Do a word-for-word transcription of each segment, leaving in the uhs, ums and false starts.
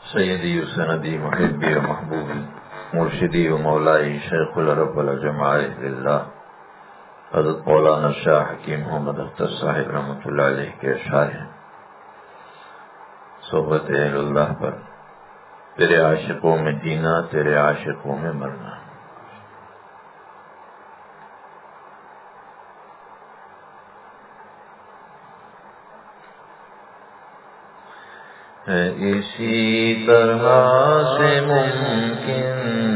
سیدی و سندی محبی و محبوبی مرشدی و مولائی شیخ العرب والجماع للہ حضرت مولانا شاہ حکیم محمد اختر صاحب رحمۃ اللہ علیہ کے اشعار ہیں۔ صحبت اہل اللہ پر تیرے عاشقوں میں جینا، تیرے عاشقوں میں مرنا۔ ہے اسی طرح سے ممکن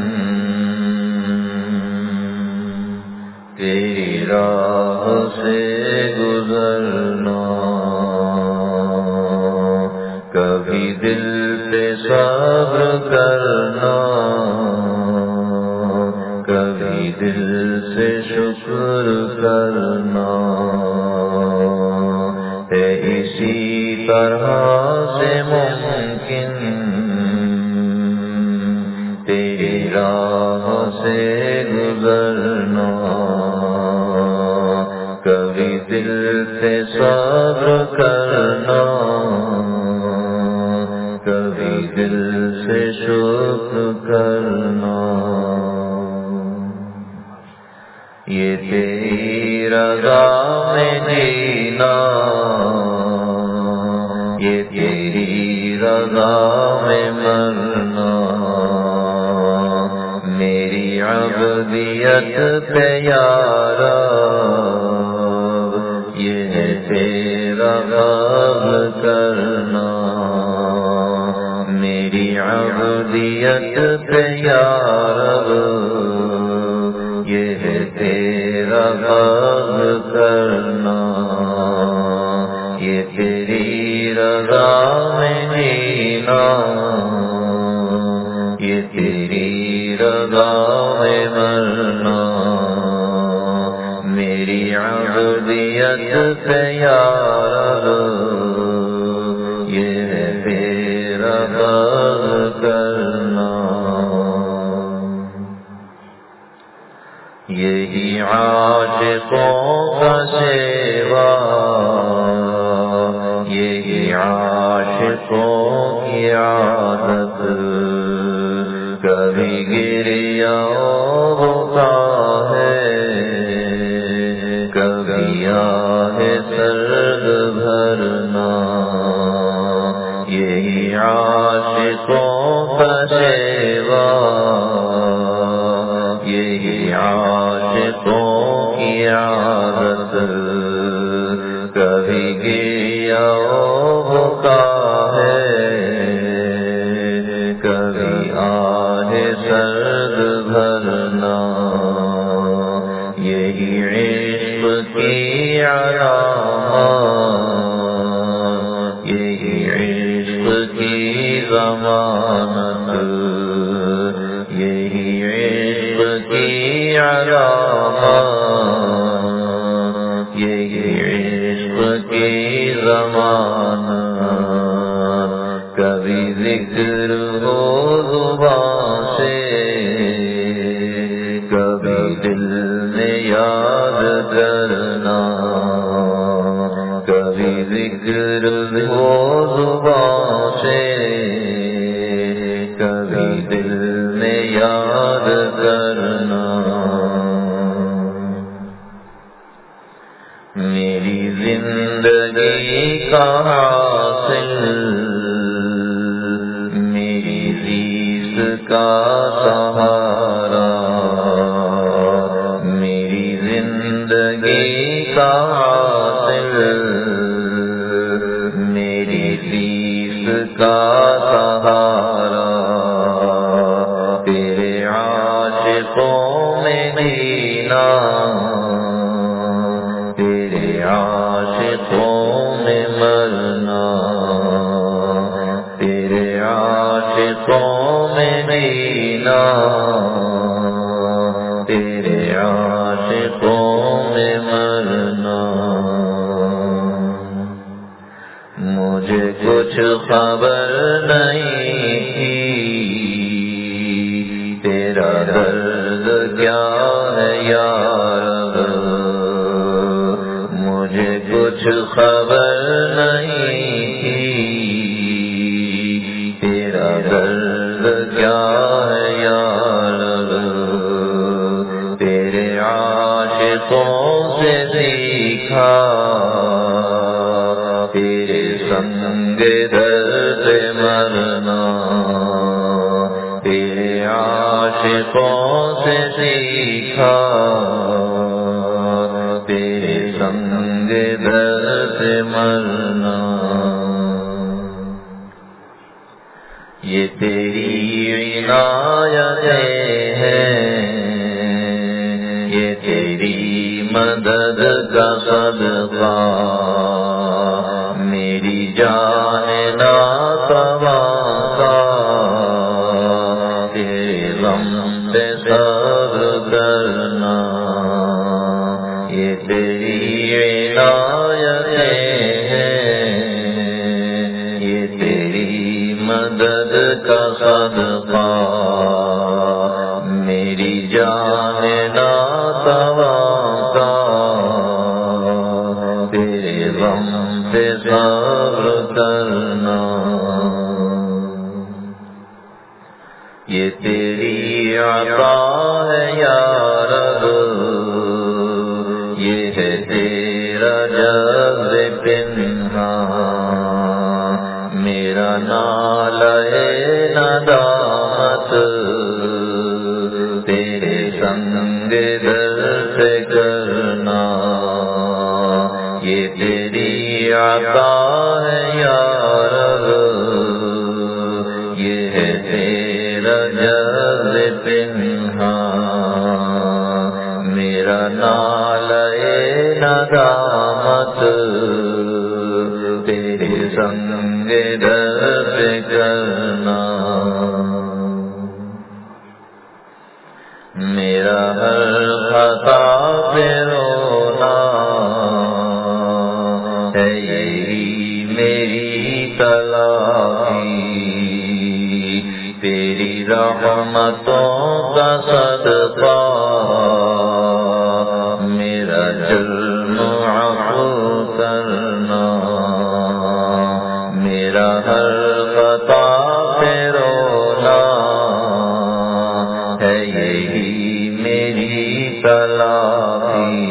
تیری راہ سے گزرنا، کبھی دل پہ صبر کرنا، کبھی دل سے شکر کرنا۔ ہے اسی طرح سے ممکن تیری راہ سے گزرنا، کبھی دل سے صبر کرنا، کبھی دل سے شکر کرنا۔ یہ تیری رضا میں جینا، یہ تیری رضا میں مرنا، میری عبدیت پہ یا رب یہ ہے تیرا غضب کرنا، میری عبدیت پہ یا رب یہ ہے تیرا غضب کرنا۔ یہ تیری رضا میں جینا، یہ تیری رضا میں مرنا، میری عبدیت پہ یا رب یہ ہے تیرا غضب کرنا۔ یہی عاشقوں کا سیوا، یہی عاشقوں کی عادت، کبھی گریا ہوتا ہے، کبھی آہ سرد بھرنا۔ یہی عاشقوں کا سیوا، یہی عاشقوں کی عادت، کبھی گریا ہوتا ہے، کبھی آہ سرد بھرنا۔ یہی عشق کی علامت، یہی عشق کی ضمانت، یہی عشق کی علامت، یہی عشق کی ضمانت۔ کبھی ذکر ہو زبان سے، کبھی دل میں یاد کرنا، کبھی ذکر ہو زبان سے، کبھی دل میں یاد کرنا۔ میری زندگی کا حاصل، میری ریس کا سہارا، میری زندگی کا حاصل، میری ریس کا سہارا، تیرے عاشقوں میں جینا، تیرے عاشقوں میں مرنا، تیرے عاشقوں میں جینا، تیرے عاشقوں میں مرنا۔ مجھے کچھ خبر نہیں تھی تیرا درد کیا ہے یا رب، مجھے کچھ خبر نہیں تھی تیرا درد کیا ہے یا رب، تیرے عاشقوں سے سیکھا، تیرے سنگ درد مرنا، تیرے عاشقوں سے سیکھا، تیرے سنگ درد مرنا۔ یہ تیری عنایتیں ہیں، یہ تیری مدد کا صدقہ، میری جان ناتواں کا، تیرے غم پہ صبر کرنا، یہ تیری عنایتیں ہیں، یہ تیری مدد کا صدقہ، میری جان ناتواں کا، تیرے غم سے صبر کرنا۔ یہ تیری عطا ہے یا رب، یہ ہے تیرا جذب پنہاں، میرا نالہ ندامت، تیرے سنگ درد کرنا، یہ تیری عطا ہے یا رب، یہ ہے تیرا جذب پنہاں، میرا نالہ ندامت، تیرے سنگ درد کرنا۔ میرا ہر خطا پہ رونا ہے، یہی میری تلافی، تیری رحمتوں کا صدقہ، میرا جرم عفو کرنا، میرا ہر خطا پہ رونا ہے، یہی میری تلافی،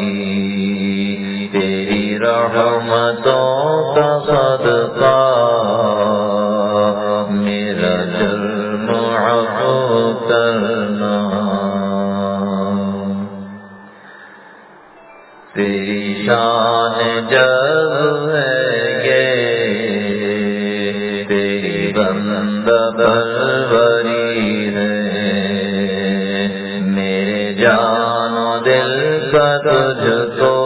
تیری رحمتوں کا صدقہ، میرا جرم عفو کرنا۔ تیری شان جذب ہے یہ، تیری بندہ پروری ہے، میرے جان و دل کا تجھ کو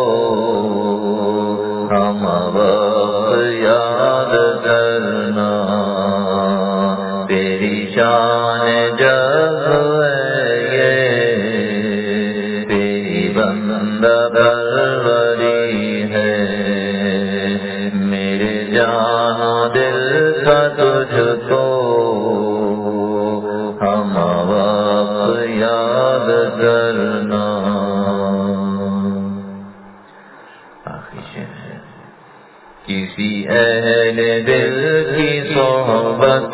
ہم وقت یاد کرنا، تیری شان جذب ہے یہ، تیری بندہ پروری ہے، میرے جان و دل کا تجھ کو ہم وقت یاد کرنا۔ آخری شعر ہے، کسی اہل دل کی صحبت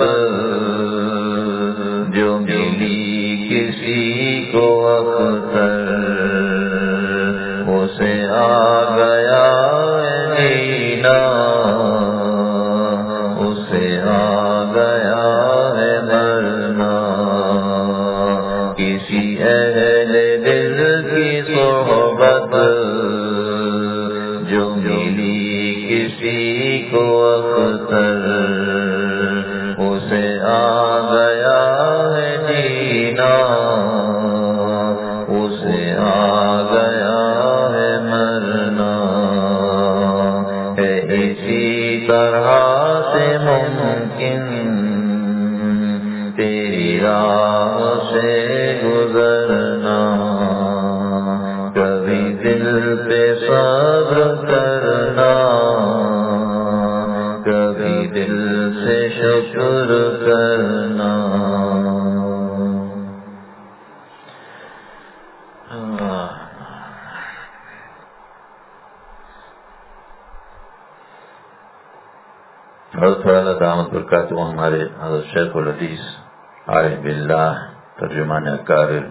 جو ملی کسی کو اختر، اسے آ گیا نینا، اسے آ گیا ہے مرنا، کسی اہل دل کی صحبت جو ملی کسی کو اختر، اسے آ گیا ہے جینا، اسے آ گیا ہے مرنا، ہے اسی طرح سے ممکن تیری راہ سے گزرنا، کبھی دل پہ صبر کرنا، کبھی دل سے شکر کرنا۔ حضرت والا دامت برکاتہ ہمارے حضرت شیخ الحدیث عارف باللہ ترجمان اکابر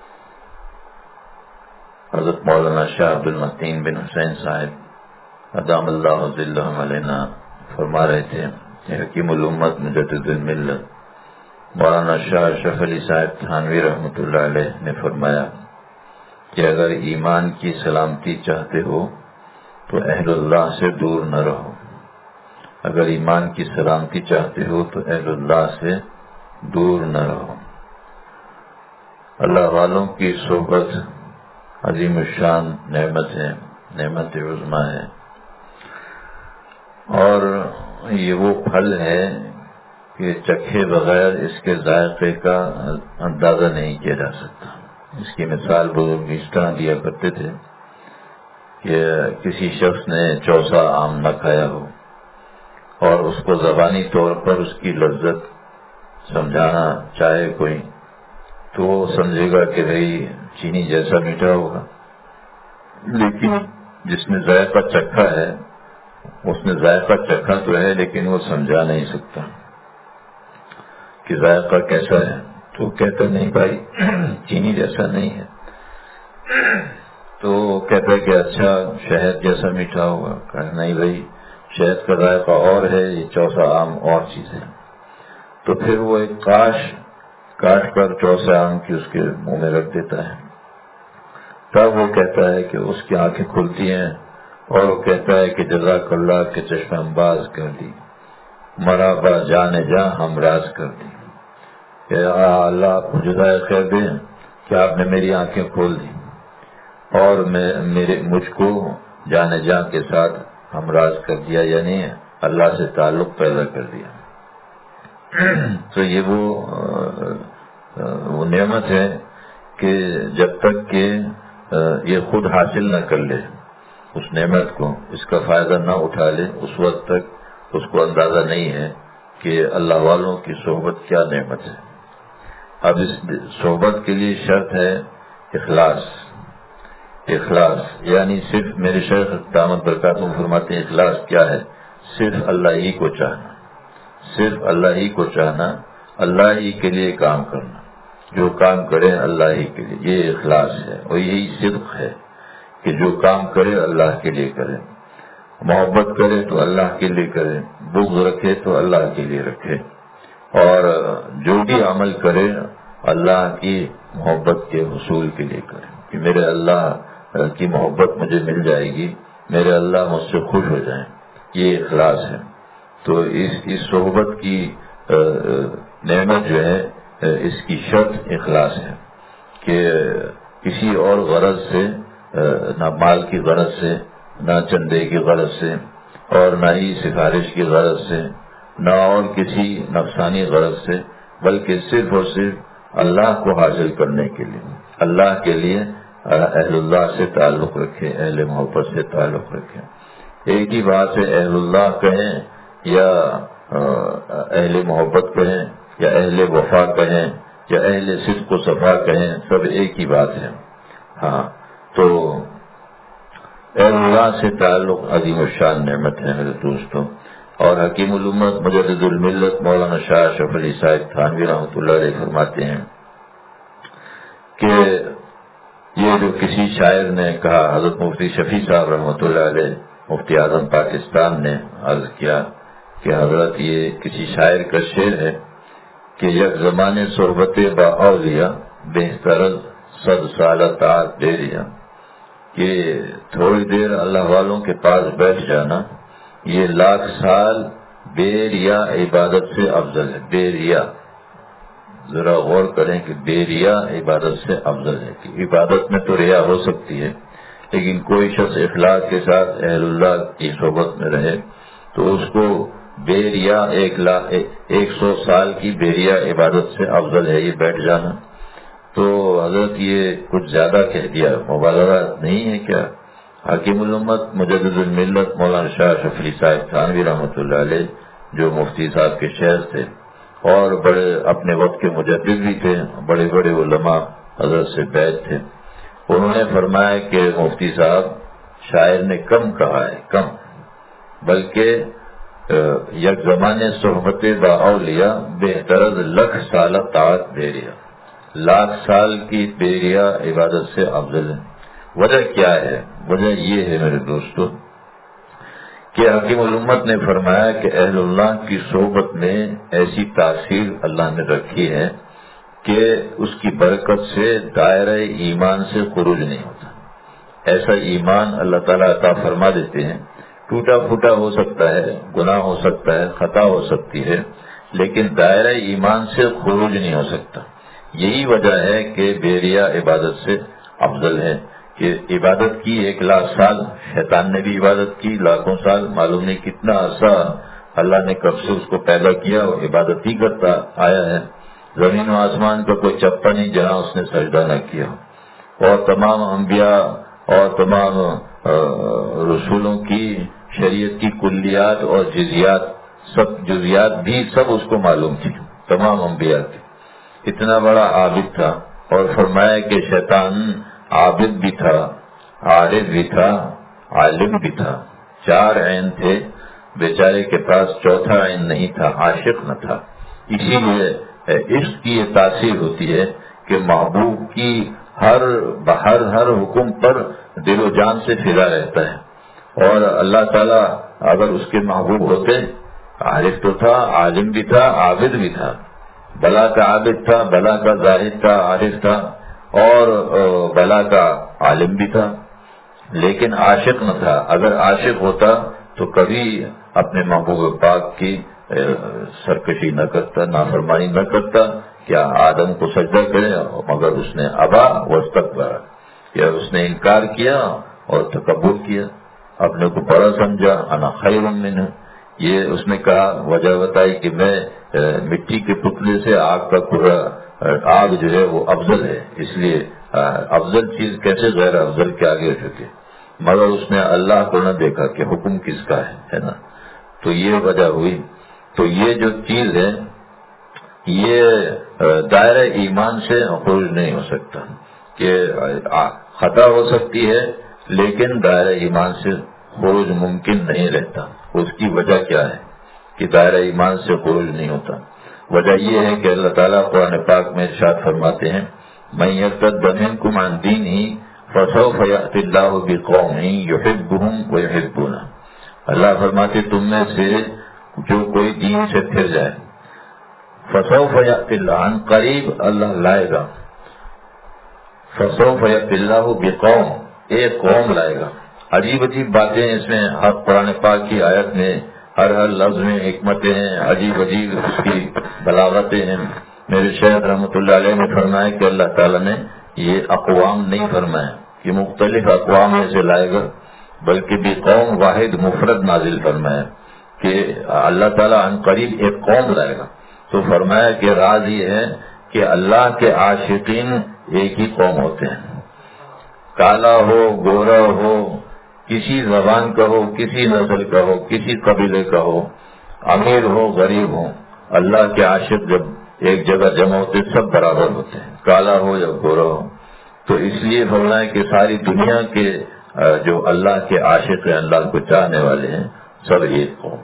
حضرت مولانا شاہ عبد المتین بن حسین صاحب ادام اللہ ذلہم علینا فرما رہے تھے کہ حکیم الامت مجدد الملت مولانا شاہ اشرف علی صاحب تھانوی رحمۃ اللہ علیہ نے فرمایا کہ اگر ایمان کی سلامتی چاہتے ہو تو اہل اللہ سے دور نہ رہو، اگر ایمان کی سلامتی چاہتے ہو تو اہل اللہ سے دور نہ رہو۔ اللہ والوں کی صحبت عظیم الشان نعمت ہے، نعمت عظمی ہے، اور یہ وہ پھل ہے کہ چکھے بغیر اس کے ذائقے کا اندازہ نہیں کیا جا سکتا۔ اس کی مثال بزرگ اس طرح دیا کرتے تھے کہ کسی شخص نے چوسا آم نہ کھایا ہو اور اس کو زبانی طور پر اس کی لذت سمجھانا چاہے کوئی تو وہ سمجھے گا کہ بھئی چینی جیسا میٹھا ہوگا، لیکن جس نے ذائقہ چکھا ہے اس نے ذائقہ چکھا تو ہے لیکن وہ سمجھا نہیں سکتا کہ ذائقہ کیسا ہے، تو کہتا نہیں بھائی چینی جیسا نہیں ہے، تو کہتا ہے کہ اچھا شہد جیسا میٹھا ہوگا، کہا نہیں بھائی شہد کا ذائقہ اور ہے، یہ چوسا آم اور چیز ہے۔ تو پھر وہ ایک کاش کاٹ کر چوسا آم کی اس کے منہ میں رکھ دیتا ہے، تب وہ کہتا ہے کہ اس کی آنکھیں کھلتی ہیں اور وہ کہتا ہے کہ جزاک اللہ کے چشم انداز کر دی، مرحبا جانے جاں ہم راز کر دی، کہ اللہ آپ کو جزائے خیر دیں کہ آپ نے میری آنکھیں کھول دی اور میں میرے مجھ کو جانے جاں کے ساتھ ہمراز کر دیا، یعنی اللہ سے تعلق پیدا کر دیا۔ تو یہ وہ وہ نعمت ہے کہ جب تک کہ یہ خود حاصل نہ کر لے اس نعمت کو، اس کا فائدہ نہ اٹھا لے، اس وقت تک اس کو اندازہ نہیں ہے کہ اللہ والوں کی صحبت کیا نعمت ہے۔ اب اس صحبت کے لیے شرط ہے اخلاص، اخلاص یعنی صرف میرے شیخ دامت برکاتہ فرماتے ہیں اخلاص کیا ہے؟ صرف اللہ ہی کو چاہنا، صرف اللہ ہی کو چاہنا، اللہ ہی کے لیے کام کرنا، جو کام کرے اللہ ہی کے لیے، یہ اخلاص ہے اور یہی صدق ہے کہ جو کام کرے اللہ کے لیے کرے، محبت کرے تو اللہ کے لیے کرے، بغض رکھے تو اللہ کے لیے رکھے، اور جو بھی عمل کرے اللہ کی محبت کے حصول کے لیے کرے کہ میرے اللہ کی محبت مجھے مل جائے گی، میرے اللہ مجھ سے خوش ہو جائیں، یہ اخلاص ہے۔ تو اس اس صحبت کی نعمت جو ہے اس کی شرط اخلاص ہے کہ کسی اور غرض سے، نہ مال کی غرض سے، نہ چندے کی غرض سے، اور نہ ہی سفارش کی غرض سے، نہ اور کسی نفسانی غرض سے، بلکہ صرف اور صرف اللہ کو حاصل کرنے کے لیے، اللہ کے لیے اہل اللہ سے تعلق رکھے، اہل محبت سے تعلق رکھے۔ ایک ہی بات ہے اہل اللہ کہیں یا اہل محبت کہیں یا اہل وفا کہیں یا اہل صدق و صفا کہیں، سب ایک ہی بات ہے۔ ہاں، تو اہل اللہ سے تعلق عظیم الشان نعمت ہے میرے دوستوں، اور حکیم الامت مجدد الملت مولانا شاہ اشرف علی صاحب تھانوی رحمۃ اللہ علیہ فرماتے ہیں کہ یہ جو کسی شاعر نے کہا، حضرت مفتی شفیع صاحب رحمۃ اللہ علیہ مفتی اعظم پاکستان نے عرض کیا کہ حضرت یہ کسی شاعر کا شعر ہے کہ یک زمانے صحبت با اولیاء بہتر صد سالہ طاعت بیریا، کہ تھوڑی دیر اللہ والوں کے پاس بیٹھ جانا یہ لاکھ سال بے ریا عبادت سے افضل ہے۔ بے ریا، ذرا غور کریں کہ بے ریا عبادت سے افضل ہے، کہ عبادت میں تو ریا ہو سکتی ہے لیکن کوئی شخص اخلاص کے ساتھ اہل اللہ کی صحبت میں رہے تو اس کو بے ریا ایک لاکھ ایک سو سال کی بے ریا عبادت سے افضل ہے یہ بیٹھ جانا۔ تو حضرت یہ کچھ زیادہ کہہ دیا، مبالغہ نہیں ہے کیا؟ حکیم الامت مجدد الملت مولانا شاہ اشرف علی صاحب تھانوی رحمۃ اللہ علیہ جو مفتی صاحب کے شیخ تھے اور بڑے اپنے وقت کے مجدد بھی تھے، بڑے بڑے علماء حضرت سے بیعت تھے، انہوں نے فرمایا کہ مفتی صاحب شاعر نے کم کہا ہے، کم، بلکہ یک زمانے صحبت با اولیاء بہترز لکھ سال طاعت بیریا، لاکھ سال کی بیریا عبادت سے افضل ہے۔ وجہ کیا ہے؟ وجہ یہ ہے میرے دوستو کہ حکیم الامت نے فرمایا کہ اہل اللہ کی صحبت میں ایسی تاثیر اللہ نے رکھی ہے کہ اس کی برکت سے دائرہ ایمان سے خروج نہیں ہوتا۔ ایسا ایمان اللہ تعالیٰ عطا فرما دیتے ہیں، ٹوٹا پھوٹا ہو سکتا ہے، گناہ ہو سکتا ہے، خطا ہو سکتی ہے، لیکن دائرہ ایمان سے خروج نہیں ہو سکتا۔ یہی وجہ ہے کہ بیریا عبادت سے افضل ہے کہ عبادت کی ایک لاکھ سال، شیطان نے بھی عبادت کی لاکھوں سال، معلوم نہیں کتنا عرصہ اللہ نے کب سے اس کو پیدا کیا اور عبادت ہی کرتا آیا ہے۔ زمین و آسمان کا کوئی چپا نہیں جہاں اس نے سجدہ نہ کیا، اور تمام انبیاء اور تمام رسولوں کی شریعت کی کلیات اور جزیات، سب جزیات بھی سب اس کو معلوم تھی، تمام انبیاء کی۔ اتنا بڑا عابد تھا، اور فرمایا کہ شیطان عابد بھی تھا، عارف بھی تھا، عالم بھی تھا، چار عین تھے، بیچارے کے پاس چوتھا عین نہیں تھا، عاشق نہ تھا۔ اسی لیے عشق کی یہ تاثیر ہوتی ہے کہ محبوب کی ہر ہر ہر حکم پر دل و جان سے فدا رہتا ہے، اور اللہ تعالیٰ اگر اس کے محبوب ہوتے، عارف تو تھا، عالم بھی تھا، عابد بھی تھا، بلا کا عابد تھا، بلا کا زاہد تھا، عارف تھا، اور بلا کا عالم بھی تھا، لیکن عاشق نہ تھا۔ اگر عاشق ہوتا تو کبھی اپنے محبوب پاک کی سرکشی نہ کرتا، نافرمانی نہ کرتا، کیا آدم کو سجدہ کرے، مگر اس نے ابا واستکبر، یا اس نے انکار کیا اور تکبر کیا، اپنے کو بڑا سمجھا، انا خیر منہ۔ یہ اس نے کہا، وجہ بتائی کہ میں مٹی کے پتلے سے آگ کا پورا آگ جو ہے وہ افضل ہے، اس لیے افضل چیز کیسے غیر افضل کے آگے ہو چکے، مگر اس نے اللہ کو نہ دیکھا کہ حکم کس کا ہے ہے نا۔ تو یہ وجہ ہوئی۔ تو یہ جو چیز ہے یہ دائرہ ایمان سے خروج نہیں ہو سکتا، کہ خطا ہو سکتی ہے لیکن دائرہ ایمان سے خروج ممکن نہیں رہتا۔ اس کی وجہ کیا ہے کہ دائرہ ایمان سے خروج نہیں ہوتا؟ وجہ یہ ہے کہ اللہ تعالیٰ قرآن پاک میں ارشاد فرماتے ہیں، مَن يَرْتَدَّ مِنْكُمْ عَنْ دِينِهِ فَسَوْفَ يَأْتِ اللَّهُ بِقَوْمٍ يُحِبُّهُمْ وَيُحِبُّونَهُ۔ اللہ فرماتے تم میں سے جو کوئی دین سے پھر جائے، فَسَوْفَ يَأْتِ اللَّهُ، عن قریب اللہ لائے گا، فَسَوْفَ يَأْتِ اللَّهُ بِقَوْمٍ، ایک قوم لائے گا۔ عجیب عجیب باتیں اس میں، ہر قرآن پاک کی آیت میں ہر ہر لفظ میں حکمتیں ہیں، عجیب عجیب اس کی بلاغتیں ہیں۔ میرے شیخ رحمۃ اللہ علیہ نے فرمایا کہ اللہ تعالیٰ نے یہ اقوام نہیں فرمایا کہ مختلف اقوام میں سے لائے گا، بلکہ بھی قوم واحد مفرد نازل فرمایا کہ اللہ تعالیٰ عن قریب ایک قوم لائے گا۔ تو فرمایا کہ راز یہ ہے کہ اللہ کے عاشقین ایک ہی قوم ہوتے ہیں، کالا ہو، گورا ہو، کسی زبان کا ہو، کسی نسل کا ہو، کسی قبیلے کا ہو، امیر ہو، غریب ہو، اللہ کے عاشق جب ایک جگہ جمع ہوتے سب برابر ہوتے ہیں، کالا ہو یا گورا ہو۔ تو اس لیے فرمایا کہ ساری دنیا کے جو اللہ کے عاشق ہیں، اللہ کو چاہنے والے ہیں، سب ایک قوم۔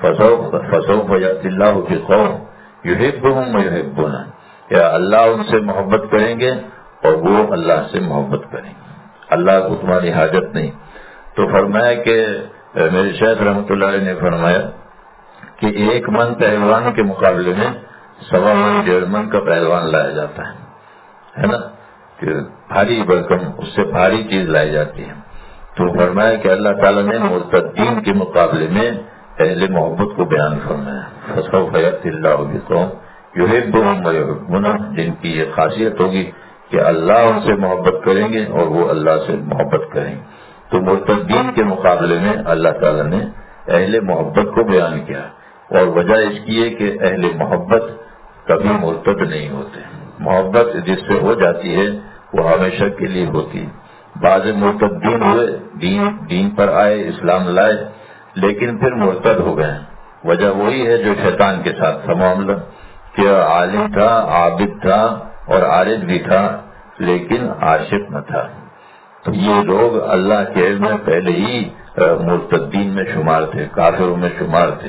فسوف یأتی اللہ بقوم یحبہم ویحبونہ، یا اللہ ان سے محبت کریں گے اور وہ اللہ سے محبت کریں گے۔ اللہ کو تمہاری حاجت نہیں۔ تو فرمایا کہ میرے شیخ رحمۃ اللہ علیہ نے فرمایا کہ ایک من پہلوان کے مقابلے میں سوا من ڈیڑھ من کا پہلوان لایا جاتا ہے ہے نا، کہ بھاری بھرکم اس سے بھاری چیز لائی جاتی ہے۔ تو فرمایا کہ اللہ تعالیٰ نے مرتدین کے مقابلے میں اہل محبت کو بیان فرمایا، فسوف یأتی اللہ بقوم یحبہم ویحبونہ، جن کی یہ خاصیت ہوگی کہ اللہ ان سے محبت کریں گے اور وہ اللہ سے محبت کریں گے۔ تو مرتدین کے مقابلے میں اللہ تعالیٰ نے اہل محبت کو بیان کیا، اور وجہ اس کی ہے کہ اہل محبت کبھی مرتد نہیں ہوتے۔ محبت جس سے ہو جاتی ہے وہ ہمیشہ کے لیے ہوتی ہے۔ بعض مرتدین ہوئے، دین دین پر آئے، اسلام لائے، لیکن پھر مرتد ہو گئے۔ وجہ وہی ہے جو شیطان کے ساتھ تھا معاملہ، کہ عالم تھا، عابد تھا اور عارف بھی تھا، لیکن عاشق نہ تھا۔ تو یہ لوگ اللہ کے علم میں پہلے ہی مرتدین میں شمار تھے، کافروں میں شمار تھے،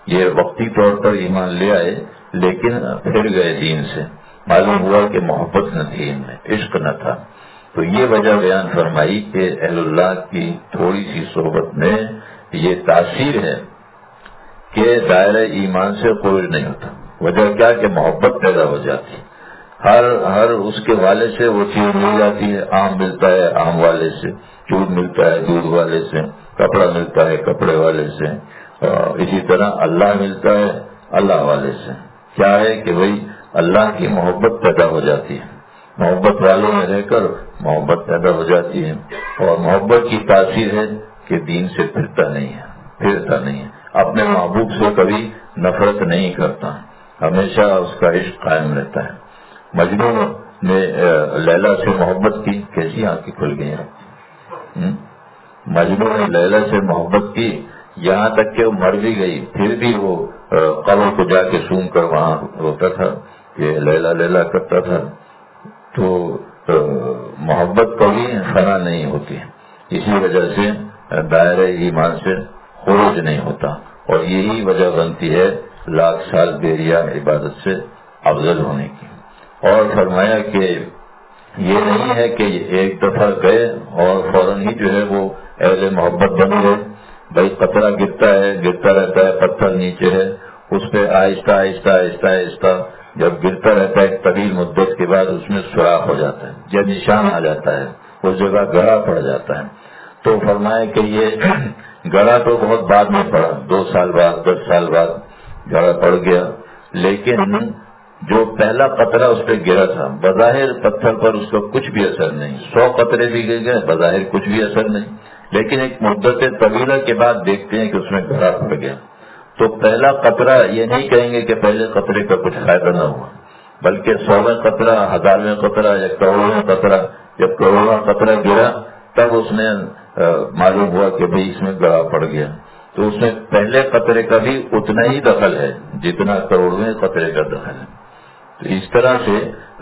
یہ وقتی طور پر ایمان لے آئے لیکن پھر گئے دین سے، معلوم ہوا کہ محبت نہ تھی ان میں، عشق نہ تھا۔ تو یہ وجہ بیان فرمائی کہ اہل اللہ کی تھوڑی سی صحبت میں یہ تاثیر ہے کہ دائرہ ایمان سے خروج نہیں ہوتا۔ وجہ کیا کہ محبت پیدا ہو جاتی، ہر ہر اس کے والے سے وہ چیز مل جاتی ہے، آم ملتا ہے آم والے سے، دودھ ملتا ہے دودھ والے سے، کپڑا ملتا ہے کپڑے والے سے، اسی طرح اللہ ملتا ہے اللہ والے سے۔ کیا ہے کہ بھئی اللہ کی محبت پیدا ہو جاتی ہے، محبت والوں میں رہ کر محبت پیدا ہو جاتی ہے، اور محبت کی تاثیر ہے کہ دین سے پھرتا نہیں ہے پھرتا نہیں ہے اپنے محبوب سے کبھی نفرت نہیں کرتا، ہمیشہ اس کا عشق قائم رہتا ہے۔ مجنوں نے لیلا سے محبت کی، کیسی آنکھیں کھل گئی ہیں؟ مجنوں نے لیلا سے محبت کی، یہاں تک کہ وہ مر بھی گئی، پھر بھی وہ قبر کو جا کے سون کر وہاں روتا تھا کہ لیلا لیلا کرتا تھا۔ تو محبت کبھی فنا نہیں ہوتی، اسی وجہ سے دائرہ ایمان سے خروج نہیں ہوتا، اور یہی وجہ بنتی ہے لاکھ سال بیریا عبادت سے افضل ہونے کی۔ اور فرمایا کہ یہ نہیں ہے کہ ایک دفعہ گئے اور فوراً ہی جو ہے وہ اہل محبت بن گئے۔ بھائی قطرہ گرتا ہے گرتا رہتا ہے، پتھر نیچے ہے، اس پہ آہستہ آہستہ آہستہ آہستہ جب گرتا رہتا ہے ایک طویل مدت کے بعد اس میں سوراخ ہو جاتا ہے، جب نشان آ جاتا ہے، اس جگہ گڑھا پڑ جاتا ہے۔ تو فرمایا کہ یہ گڑھا تو بہت بعد میں پڑا، دو سال بعد دس سال بعد گڑھا پڑ گیا، لیکن جو پہلا قطرہ اس پہ گرا تھا بظاہر پتھر پر اس کا کچھ بھی اثر نہیں، سو قطرے بھی گر گئے بظاہر کچھ بھی اثر نہیں، لیکن ایک مدت طویلہ کے بعد دیکھتے ہیں کہ اس میں گڑھا پڑ گیا۔ تو پہلا قطرہ یہ نہیں کہیں گے کہ پہلے قطرے کا کچھ فائدہ نہ ہوا، بلکہ سوویں قطرہ، ہزارویں قطرہ یا کروڑویں قطرہ، جب کروڑواں قطرہ گرا تب اس میں معلوم ہوا کہ بھئی اس میں گڑھا پڑ گیا۔ تو اس میں پہلے قطرے کا بھی اتنا ہی دخل ہے جتنا کروڑویں قطرے کا دخل ہے۔ تو اس طرح سے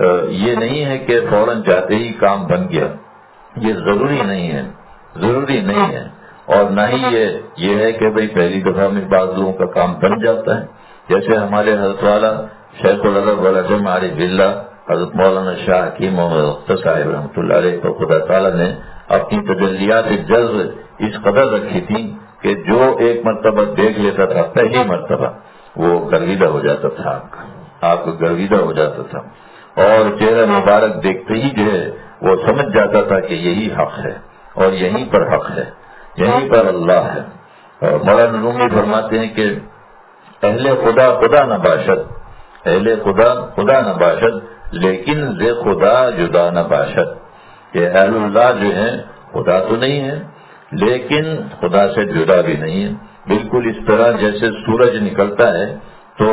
یہ نہیں ہے کہ فوراً جاتے ہی کام بن گیا، یہ ضروری نہیں ہے ضروری نہیں ہے اور نہ ہی یہ یہ ہے کہ بھئی پہلی دفعہ میں بعض لوگوں کا کام بن جاتا ہے، جیسے ہمارے حضرت والا شیخ العرب والعجم عارف باللہ حضرت مولانا شاہ حکیم محمد اختر صاحب رحمۃ اللہ علیہ کو خدا تعالیٰ نے اپنی تجلیات جذب اس قدر رکھی تھی کہ جو ایک مرتبہ دیکھ لیتا تھا پہلی مرتبہ وہ گرویدہ ہو جاتا تھا، آپ کا آپ کو گرویدہ ہو جاتا تھا، اور چہرہ مبارک دیکھتے ہی جو ہے وہ سمجھ جاتا تھا کہ یہی حق ہے اور یہیں پر حق ہے، یہیں پر اللہ ہے۔ اور مولانا رومی فرماتے ہیں کہ اہل خدا خدا نہ باشد، اہل خدا خدا نہ باشد لیکن زے خدا جدا نہ باشد، کہ اہل اللہ جو ہے خدا تو نہیں ہے لیکن خدا سے جدا بھی نہیں ہے۔ بالکل اس طرح جیسے سورج نکلتا ہے تو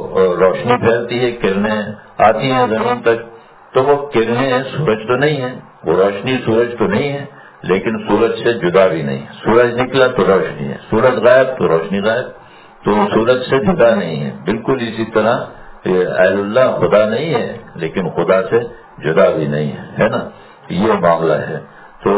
روشنی پھیلتی ہے، کرنیں آتی ہیں زمین تک، تو وہ کرنیں سورج تو نہیں ہے، وہ روشنی سورج تو نہیں ہے لیکن سورج سے جدا بھی نہیں، سورج نکلا تو روشنی ہے، سورج غائب تو روشنی غائب، تو سورج سے جدا نہیں ہے۔ بالکل اسی طرح اہل اللہ خدا نہیں ہے لیکن خدا سے جدا بھی نہیں ہے، ہے نا، یہ معاملہ ہے۔ تو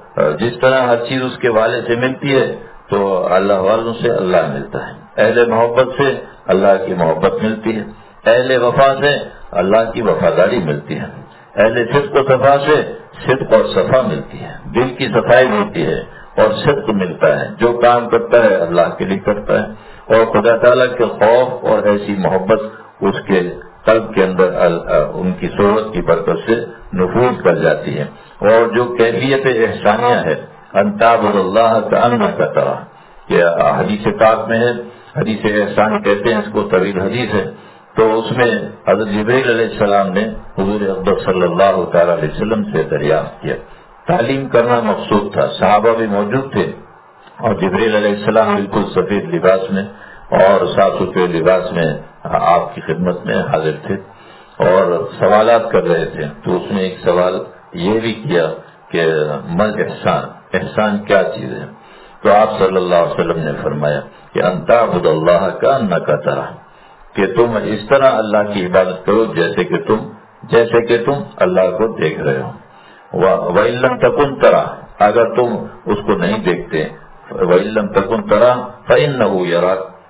جس طرح ہر چیز اس کے والے سے ملتی ہے تو اللہ والوں سے اللہ ملتا ہے، اہل محبت سے اللہ کی محبت ملتی ہے، اہل وفا سے اللہ کی وفاداری ملتی ہے، اہل صدق و صفا سے صدق اور صفا ملتی ہے، دل کی صفائی ملتی ہے اور صدق ملتا ہے، جو کام کرتا ہے اللہ کے لیے کرتا ہے، اور خدا تعالیٰ کے خوف اور ایسی محبت اس کے قلب کے اندر ان کی صحبت کی برکت سے نفوذ کر جاتی ہے۔ اور جو کیفیت احسانیہ ہے ان تعبد اللہ کأنک تراہ، یہ حدیث پاک میں ہے، حدیث احسان کہتے ہیں اس کو، طویل حدیث ہے۔ تو اس میں حضرت جبریل علیہ السلام نے حضور اقدس صلی اللہ تعالی علیہ وسلم سے دریافت کیا، تعلیم کرنا مقصود تھا، صحابہ بھی موجود تھے اور جبریل علیہ السلام بالکل سفید لباس میں اور صاف ستھرے لباس میں آپ کی خدمت میں حاضر تھے اور سوالات کر رہے تھے۔ تو اس نے ایک سوال یہ بھی کیا کہ من احسان، احسان کیا چیز ہے؟ تو آپ صلی اللہ علیہ وسلم نے فرمایا کہ ان تعبد اللہ کأنک تراہ، کہ تم اس طرح اللہ کی عبادت کرو جیسے کہ تم جیسے کہ تم اللہ کو دیکھ رہے ہو۔ وَإِن لَّمْ تَكُن تَرَاهُ، اگر تم اس کو نہیں دیکھتے، وَإِن لَّمْ تَكُن تَرَاهُ فَإِنَّهُ يَرَاكَ،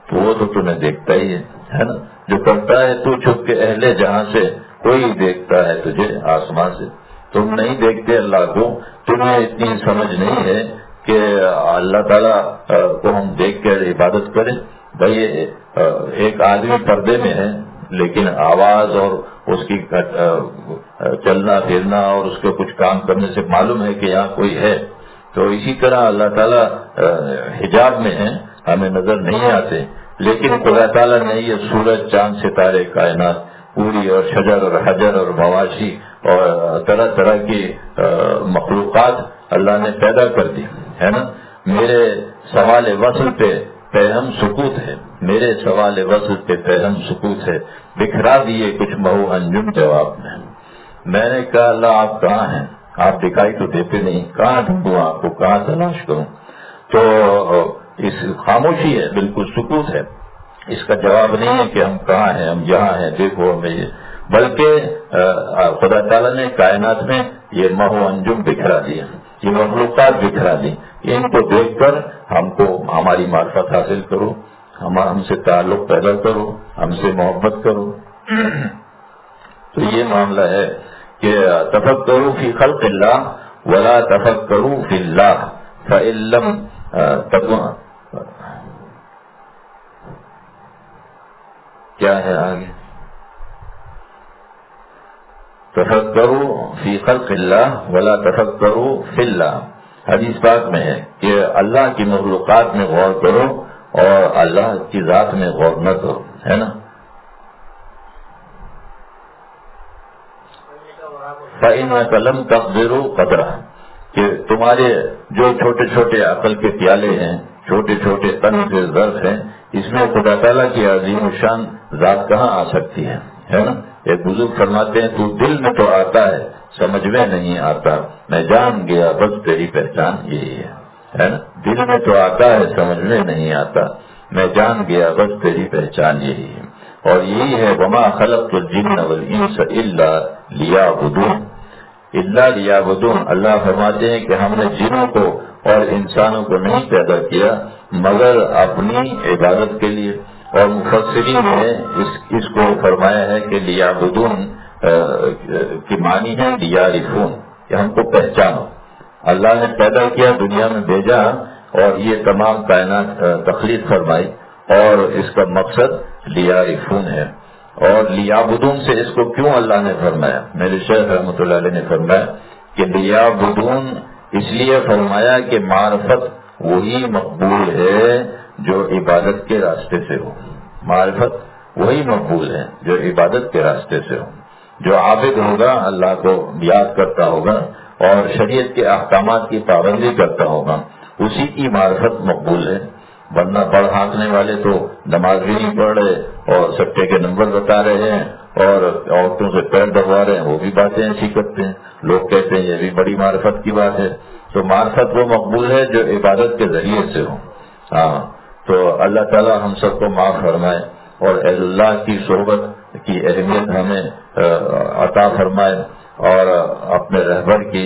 تو وہ تو تمہیں دیکھتا ہی ہے ہے نا. جو کرتا ہے تو چھپ کے اہل جہاں سے، کوئی دیکھتا ہے تجھے آسمان سے. تم نہیں دیکھتے اللہ کو، تمہیں اتنی سمجھ نہیں ہے کہ اللہ تعالیٰ کو ہم دیکھ کر عبادت کریں. بھائی ایک آدمی پردے میں ہے لیکن آواز اور اس کی چلنا پھرنا اور اس کے کچھ کام کرنے سے معلوم ہے کہ یہاں کوئی ہے. تو اسی طرح اللہ تعالیٰ حجاب میں ہے، ہمیں نظر نہیں آتے، لیکن خدا تعالیٰ نے یہ سورج چاند ستارے کائنات پوری اور شجر اور حجر اور مواشی اور طرح طرح کی مخلوقات اللہ نے پیدا کر دی ہے نا. میرے سوال وصل پہ پہم سکوت ہے، میرے سوال وصل پہ پہم سکوت ہے، بکھرا دیے کچھ مہو انجم جواب میں. میں نے کہا اللہ آپ کہاں ہیں؟ آپ دکھائی تو دیتے نہیں، کہاں ڈھونڈوں آپ کو، کہاں تلاش کروں؟ تو اس خاموشی ہے، بالکل سکوت ہے. اس کا جواب نہیں ہے کہ ہم کہاں ہیں، ہم یہاں ہیں دیکھو ہمیں یہ، بلکہ خدا تعالیٰ نے کائنات میں یہ مہو انجم بکھرا دیا، یہ مخلوقات بکھرا دی. ان کو دیکھ کر ہم کو ہماری معرفت حاصل کرو، ہم ہم سے تعلق پیدا کرو، ہم سے محبت کرو. تو یہ معاملہ ہے کہ تفکروا فی خلق اللہ ولا تفکروا فی اللہ فإن لم تکن. کیا ہے آگے؟ تفکروا فی خلق اللہ ولا تفکروا فی اللہ. حدیث پاک میں ہے کہ اللہ کی مخلوقات میں غور کرو اور اللہ کی ذات میں غور نہ کرو، ہے نا. فَإِنَّكَ لَمْ تَقْدِرُوا قَدْرَهُ، کہ تمہارے جو چھوٹے چھوٹے عقل کے پیالے ہیں، چھوٹے چھوٹے تن کے ظرف ہیں، اس میں خدا تعالیٰ کی عظیم الشان ذات کہاں آ سکتی ہے، ہے نا. ایک بزرگ فرماتے ہیں تو دل میں تو آتا ہے سمجھ میں نہیں آتا، میں جان گیا بس تیری پہچان یہی ہے، ہے نا. دل میں تو آتا ہے سمجھ میں نہیں آتا، میں جان گیا بس تیری پہچان یہی ہے. اور یہی ہے وما خلقت الجن والانس الا لیعبدون، الا لیعبدون. اللہ فرماتے ہیں کہ ہم نے جنوں کو اور انسانوں کو نہیں پیدا کیا مگر اپنی عبادت کے لیے. اور مفسرین نے اس اس کو فرمایا ہے کہ لیعبدون کی معنی ہے لیعرفون، کہ ہم کو پہچانو. اللہ نے پیدا کیا، دنیا میں بھیجا اور یہ تمام کائنات تخلیق فرمائی، اور اس کا مقصد لیعرفون ہے. اور لیعبدون سے اس کو کیوں اللہ نے فرمایا؟ میرے شیخ رحمۃ اللہ علیہ نے فرمایا کہ لیعبدون اس لیے فرمایا کہ معرفت وہی مقبول ہے جو عبادت کے راستے سے ہو. معرفت وہی مقبول ہے جو عبادت کے راستے سے ہو. جو عابد ہوگا، اللہ کو یاد کرتا ہوگا اور شریعت کے احکامات کی پابندی کرتا ہوگا، اسی کی معرفت مقبول ہے. ورنہ پڑھ ہانکنے والے تو نماز بھی نہیں پڑھ رہے اور سٹے کے نمبر بتا رہے ہیں اور عورتوں سے پیر دبوا رہے ہیں، وہ بھی باتیں ایسی کرتے ہیں. لوگ کہتے ہیں یہ بھی بڑی معرفت کی بات ہے. تو معرفت وہ مقبول ہے جو عبادت کے ذریعے سے ہو. ہاں، تو اللہ تعالیٰ ہم سب کو معاف فرمائے اور اہل اللہ کی صحبت کی اہمیت ہمیں عطا فرمائے، اور اپنے رہبر کی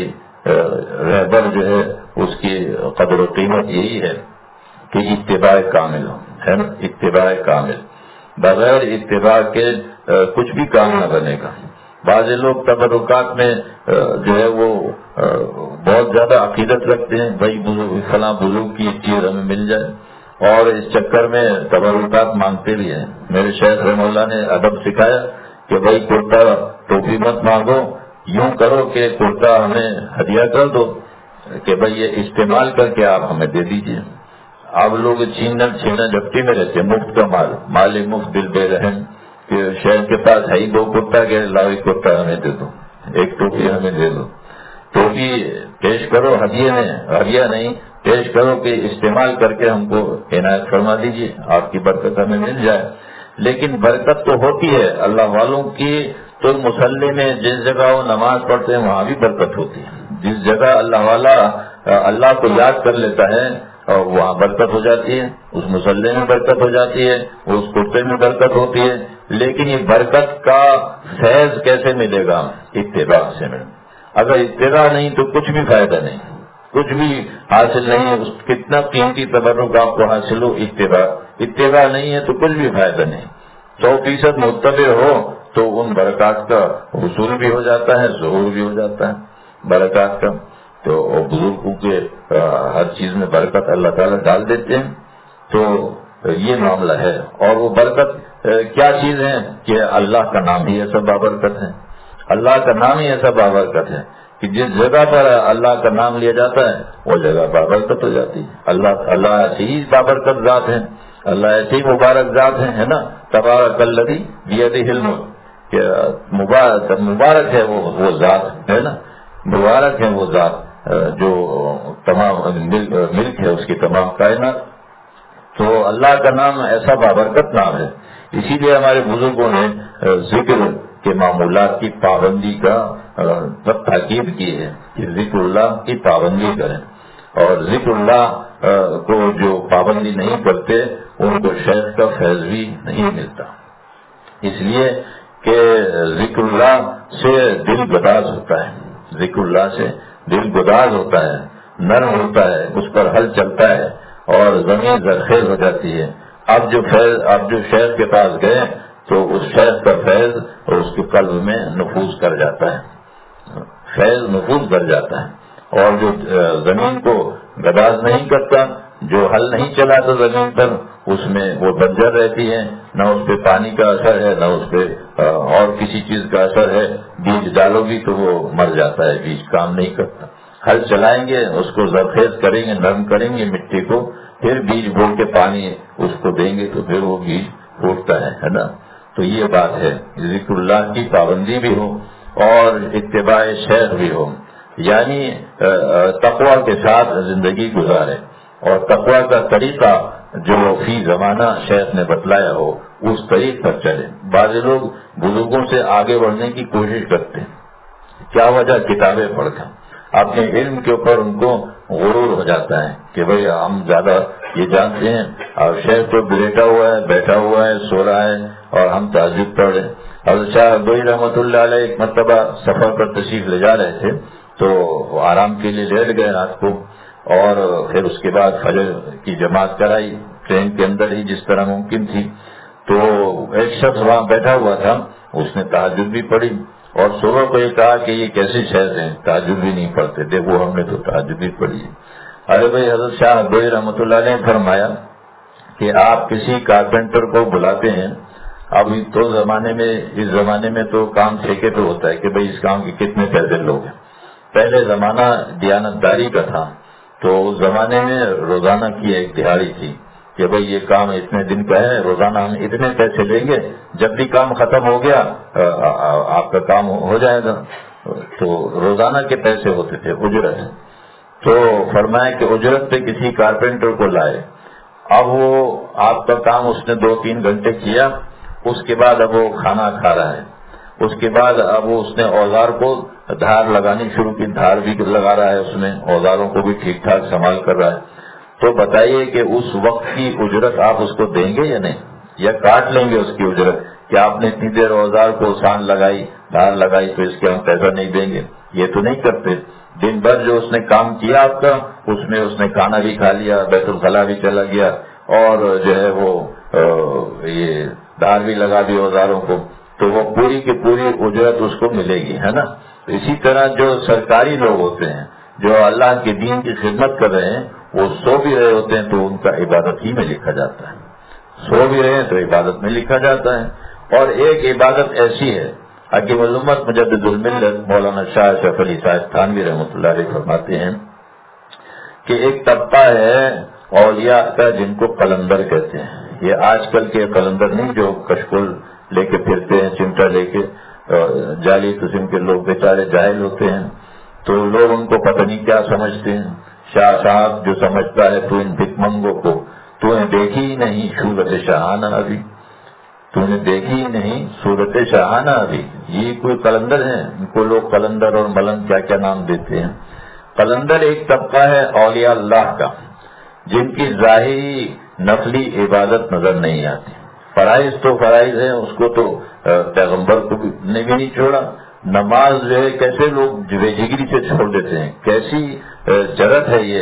رہبر جو ہے اس کی قدر و قیمت یہی ہے کہ اتباع کامل ہو، ہے نا. اتباع کامل، بغیر اتباع کے کچھ بھی کام نہ بنے گا. بعض لوگ تبرکات میں جو ہے وہ بہت زیادہ عقیدت رکھتے ہیں، بھائی فلاں بزرگ کی چیز ہمیں مل جائے، اور اس چکر میں تبرکات مانگتے بھی ہیں. میرے شیخ رحمہ اللہ نے ادب سکھایا کہ بھائی کرتا ٹوپی مت مانگو، یوں کرو کہ کرتا ہمیں ہدیہ کر دو، کہ بھائی یہ استعمال کر کے آپ ہمیں دے دیجیے. آپ لوگ چھیننا چھینا جھپٹی میں رہتے ہیں، مفت کا مال، مال مفت دل بے رحم. کہ شہر کے پاس ہے ہی دو کرتا کہ لاؤ ایک کرتا ہمیں دے دو، ایک ٹوپی ہمیں دے دو. ٹوپی پیش کرو ہدیہ نہیں، ہدیہ نہیں پیش کرو کہ استعمال کر کے ہم کو عنایت فرما دیجیے، آپ کی برکت ہمیں مل جائے. لیکن برکت تو ہوتی ہے اللہ والوں کی. تو مسلح میں جس جگہ وہ نماز پڑھتے ہیں وہاں بھی برکت ہوتی ہے. جس جگہ اللہ والا اللہ کو یاد کر لیتا ہے اور وہاں برکت ہو جاتی ہے، اس مسلح میں برکت ہو جاتی ہے، اس کرتے میں برکت ہوتی ہے. لیکن یہ برکت کا فیض کیسے ملے گا؟ اتباع سے ملے. اگر اتباع نہیں تو کچھ بھی فائدہ نہیں، کچھ بھی حاصل نہیں ہے. کتنا قیمتی تبرک آپ کو حاصل ہو، اتباع اتباع نہیں ہے تو کچھ بھی فائدہ نہیں. سو فیصد متبع ہو تو ان برکات کا حصول بھی ہو جاتا ہے، ظہور بھی ہو جاتا ہے برکات کا. تو بزرگوں کے ہر چیز میں برکت اللہ تعالیٰ ڈال دیتے ہیں. تو یہ معاملہ ہے. اور وہ برکت کیا چیز ہے کہ اللہ کا نام ہی ایسا بابرکت ہے. اللہ کا نام ہی ایسا بابرکت ہے کہ جس جگہ پر اللہ کا نام لیا جاتا ہے وہ جگہ بابرکت ہو جاتی ہے. اللہ اللہ ایسی ہی بابرکت ذات ہے، اللہ ایسی ہی مبارک ذات ہے، ہے نا. تبارک الذی بیدہ الملک، کہ مبارک مبارک ہے وہ وہ ذات، ہے نا. مبارک ہے وہ ذات جو تمام ملک ہے اس کی تمام کائنات. تو اللہ کا نام ایسا بابرکت نام ہے. اسی لیے ہمارے بزرگوں نے ذکر کے معمولات کی پابندی کا تاکید کی ہے کہ ذکر اللہ کی پابندی کریں. اور ذکر اللہ کو جو پابندی نہیں کرتے ان کو شیخ کا فیض بھی نہیں ملتا. اس لیے کہ ذکر اللہ سے دل گداز ہوتا ہے، ذکر اللہ سے دل گداز ہوتا ہے، نرم ہوتا ہے، اس پر حل چلتا ہے اور زمین زرخیز ہو جاتی ہے. اب جو فیض اب جو شیخ کے پاس گئے تو اس شیخ کا فیض اور اس کے قلب میں نفوذ کر جاتا ہے، فیض نفوذ کر جاتا ہے. اور جو زمین کو گداز نہیں کرتا، جو حل نہیں چلاتا زمین پر، اس میں وہ بنجر رہتی ہے، نہ اس پہ پانی کا اثر ہے نہ اس پہ اور کسی چیز کا اثر ہے. بیج ڈالو گی تو وہ مر جاتا ہے، بیج کام نہیں کرتا. حل چلائیں گے، اس کو زرخیز کریں گے، نرم کریں گے مٹی کو، پھر بیج بو کے پانی اس کو دیں گے تو پھر وہ بیج پھوٹتا ہے، ہے نا. تو یہ بات ہے، ذکر اللہ کی پابندی بھی ہو اور اتباع شیخ بھی ہو، یعنی تقویٰ کے ساتھ زندگی گزارے اور تقویٰ کا طریقہ جو فی زمانہ شیخ نے بتلایا ہو اس طریق پر چلے. بعض لوگ بزرگوں سے آگے بڑھنے کی کوشش کرتے ہیں، کیا وجہ؟ کتابیں پڑھ کر اپنے علم کے اوپر ان کو غرور ہو جاتا ہے کہ بھئی ہم زیادہ یہ جانتے ہیں، اور شیخ تو لیٹا ہوا ہے، بیٹھا ہوا ہے، سو رہا ہے اور ہم تہجد پڑھ رہے ہیں. حضرت شاہ عبداللہ رحمۃ اللہ علیہ ایک مرتبہ سفر پر تشریف لے جا رہے تھے تو آرام کے لیے لیٹ گئے رات کو، اور پھر اس کے بعد فجر کی جماعت کرائی ٹرین کے اندر ہی جس طرح ممکن تھی. تو ایک شخص وہاں بیٹھا ہوا تھا، اس نے تہجد بھی پڑھی اور صبح کو یہ کہا کہ یہ کیسے شہر ہیں، تہجد بھی نہیں پڑھتے. دیکھو ہم نے تو تہجد بھی پڑھی. ارے بھائی، حضرت شاہ عبداللہ رحمۃ اللہ نے فرمایا کہ آپ کسی کارپینٹر کو بلاتے ہیں، اب تو زمانے میں اس زمانے میں تو کام ٹھیکے پہ ہوتا ہے کہ بھئی اس کام کے کتنے پیسے لوگ ہیں. پہلے زمانہ دیانتداری کا تھا، تو اس زمانے میں روزانہ کی ایک دہاڑی تھی کہ بھئی یہ کام اتنے دن کا ہے، روزانہ ہم اتنے پیسے لیں گے، جب بھی کام ختم ہو گیا آپ کا کام ہو جائے گا. تو روزانہ کے پیسے ہوتے تھے، اجرت. تو فرمایا کہ اجرت پہ کسی کارپینٹر کو لائے. اب وہ آپ کا کام اس نے دو تین گھنٹے کیا، اس کے بعد اب وہ کھانا کھا رہا ہے. اس کے بعد اب وہ اس نے اوزار کو دھار لگانی شروع کی، دھار بھی لگا رہا ہے اس میں، اوزاروں کو بھی ٹھیک ٹھاک سنبھال کر رہا ہے. تو بتائیے کہ اس وقت کی اجرت آپ اس کو دیں گے یا نہیں، یا کاٹ لیں گے اس کی اجرت کہ آپ نے اتنی دیر اوزار کو سان لگائی، دھار لگائی تو اس کے ہم پیسہ نہیں دیں گے؟ یہ تو نہیں کرتے. دن بھر جو اس نے کام کیا آپ کا، اس میں اس نے کھانا بھی کھا لیا، بیت الخلا بھی چلا گیا، اور جو ہے وہ یہ دھار بھی لگا دی اوزاروں کو، تو وہ پوری کی پوری اجرت اس کو ملے گی، ہے نا. اسی طرح جو سرکاری لوگ ہوتے ہیں جو اللہ کے دین کی خدمت کر رہے ہیں، وہ سو بھی رہے ہوتے ہیں تو ان کا عبادت ہی میں لکھا جاتا ہے. سو بھی رہے ہیں تو عبادت میں لکھا جاتا ہے. اور ایک عبادت ایسی ہے، حکیم الامت مجدد الملت مولانا شاہ اشرف علی صاحب تھانوی رحمۃ اللہ علیہ فرماتے ہیں کہ ایک طبقہ ہے اولیاء کا جن کو قلندر کہتے ہیں. یہ آج کل کے قلندر نہیں جو کشکول لے کے پھرتے ہیں، چمٹا لے کے، جعلی قسم کے لوگ بیچارے جاہل ہوتے ہیں، تو لوگ ان کو پتہ نہیں کیا سمجھتے ہیں. شاہ صاحب جو سمجھتا ہے تو ان بھک منگوں کو تو نے دیکھی ہی نہیں صورت شاہانہ ابھی، تو نے دیکھی ہی نہیں صورت شاہانہ ابھی. یہ کوئی قلندر ہیں؟ ان کو لوگ قلندر اور ملنگ کیا کیا نام دیتے ہیں. قلندر ایک طبقہ ہے اولیاء اللہ کا جن کی ظاہری نفلی عبادت نظر نہیں آتی. فرائض تو فرائض ہیں، اس کو تو پیغمبر کو نے بھی نہیں چھوڑا. نماز جو ہے کیسے لوگ بے جگری سے چھوڑ دیتے ہیں، کیسی جرت ہے یہ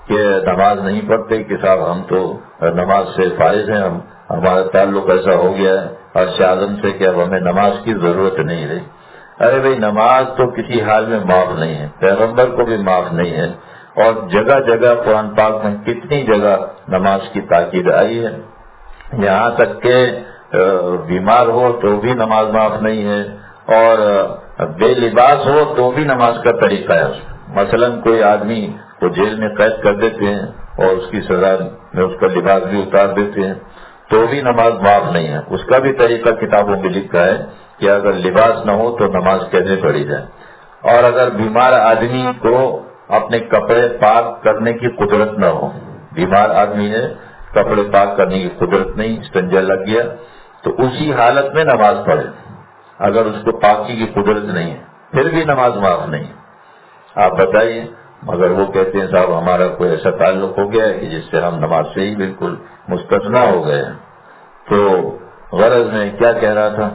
کہ نماز نہیں پڑھتے کہ صاحب ہم تو نماز سے فارغ ہیں، ہم ہمارا تعلق ایسا ہو گیا ہے عرش اعظم سے کہ اب ہمیں نماز کی ضرورت نہیں رہی۔ ارے بھائی نماز تو کسی حال میں معاف نہیں ہے، پیغمبر کو بھی معاف نہیں ہے، اور جگہ جگہ قرآن پاک میں کتنی جگہ نماز کی تاکید آئی ہے، یہاں تک کہ بیمار ہو تو بھی نماز معاف نہیں ہے، اور بے لباس ہو تو بھی نماز کا طریقہ ہے۔ مثلا کوئی آدمی کو جیل میں قید کر دیتے ہیں اور اس کی سزا میں اس کا لباس بھی اتار دیتے ہیں تو بھی نماز معاف نہیں ہے، اس کا بھی طریقہ کتابوں میں لکھا ہے کہ اگر لباس نہ ہو تو نماز کیسے پڑھی جائے۔ اور اگر بیمار آدمی کو اپنے کپڑے پاک کرنے کی قدرت نہ ہو، بیمار آدمی ہے کپڑے پاک کرنے کی قدرت نہیں، استنجا لگ گیا، تو اسی حالت میں نماز پڑھے اگر اس کو پاکی کی قدرت نہیں ہے، پھر بھی نماز معاف نہیں۔ آپ بتائیے، مگر وہ کہتے ہیں صاحب ہمارا کوئی ایسا تعلق ہو گیا ہے کہ جس سے ہم نماز سے ہی بالکل مستثنا ہو گئے ہیں۔ تو غرض میں کیا کہہ رہا تھا؟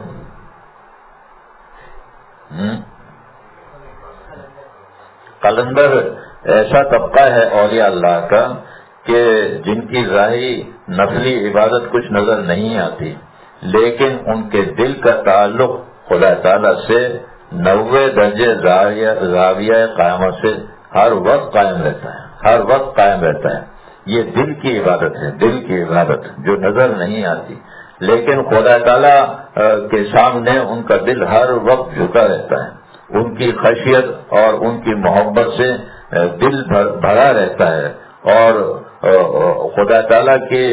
قلندر ایسا طبقہ ہے اولیاء اللہ کا کہ جن کی ظاہری نفلی عبادت کچھ نظر نہیں آتی، لیکن ان کے دل کا تعلق خدا تعالی سے نوے درجے زاویہ قائمہ سے ہر وقت قائم رہتا ہے، ہر وقت قائم رہتا ہے۔ یہ دل کی عبادت ہے، دل کی عبادت جو نظر نہیں آتی، لیکن خدا تعالی کے سامنے ان کا دل ہر وقت جھکا رہتا ہے، ان کی خشیت اور ان کی محبت سے دل بھرا رہتا ہے، اور خدا تعالی کے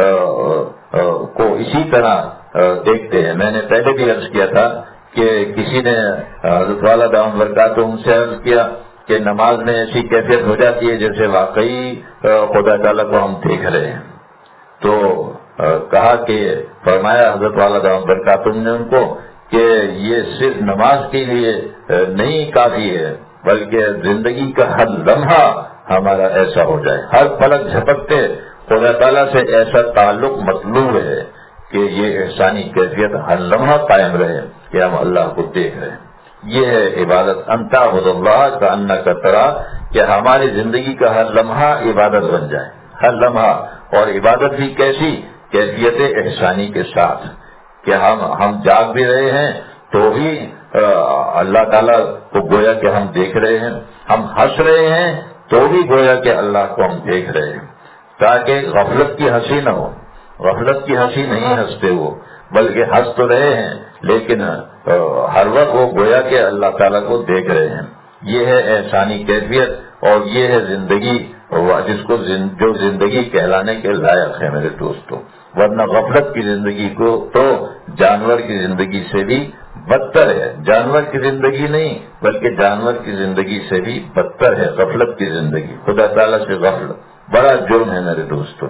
کو اسی طرح دیکھتے ہیں۔ میں نے پہلے بھی عرض کیا تھا کہ کسی نے حضرت والا دامت برکاتہ ان سے عرض کیا کہ نماز میں ایسی کیفیت ہو جاتی ہے جیسے واقعی خدا تعالیٰ کو ہم دیکھ رہے ہیں، تو کہا کہ فرمایا حضرت والا دامت برکاتہ نے ان کو کہ یہ صرف نماز کے لیے نہیں کافی ہے، بلکہ زندگی کا ہر لمحہ ہمارا ایسا ہو جائے، ہر پلک جھپکتے خدا تعالیٰ سے ایسا تعلق مطلوب ہے کہ یہ احسانی کیفیت ہر لمحہ قائم رہے کہ ہم اللہ کو دیکھ رہے ہیں۔ یہ ہے عبادت، انت عبد اللہ کا انا کا طرح کہ ہماری زندگی کا ہر لمحہ عبادت بن جائے، ہر لمحہ، اور عبادت بھی کیسی کیفیت احسانی کے ساتھ کہ ہم ہم جاگ بھی رہے ہیں تو بھی اللہ تعالیٰ کو گویا کہ ہم دیکھ رہے ہیں، ہم ہنس رہے ہیں تو بھی گویا کہ اللہ کو ہم دیکھ رہے ہیں، تاکہ غفلت کی ہنسی نہ ہو۔ غفلت کی ہنسی نہیں ہنستے وہ، بلکہ ہنس تو رہے ہیں لیکن ہر وقت وہ گویا کہ اللہ تعالیٰ کو دیکھ رہے ہیں۔ یہ ہے احسانی کیفیت، اور یہ ہے زندگی جس کو جو زندگی کہلانے کے لائق ہے میرے دوستوں، ورنہ غفلت کی زندگی کو تو جانور کی زندگی سے بھی بدتر ہے، جانور کی زندگی نہیں بلکہ جانور کی زندگی سے بھی بدتر ہے غفلت کی زندگی، خدا تعالیٰ سے غفلت بڑا جرم ہے میرے دوستوں۔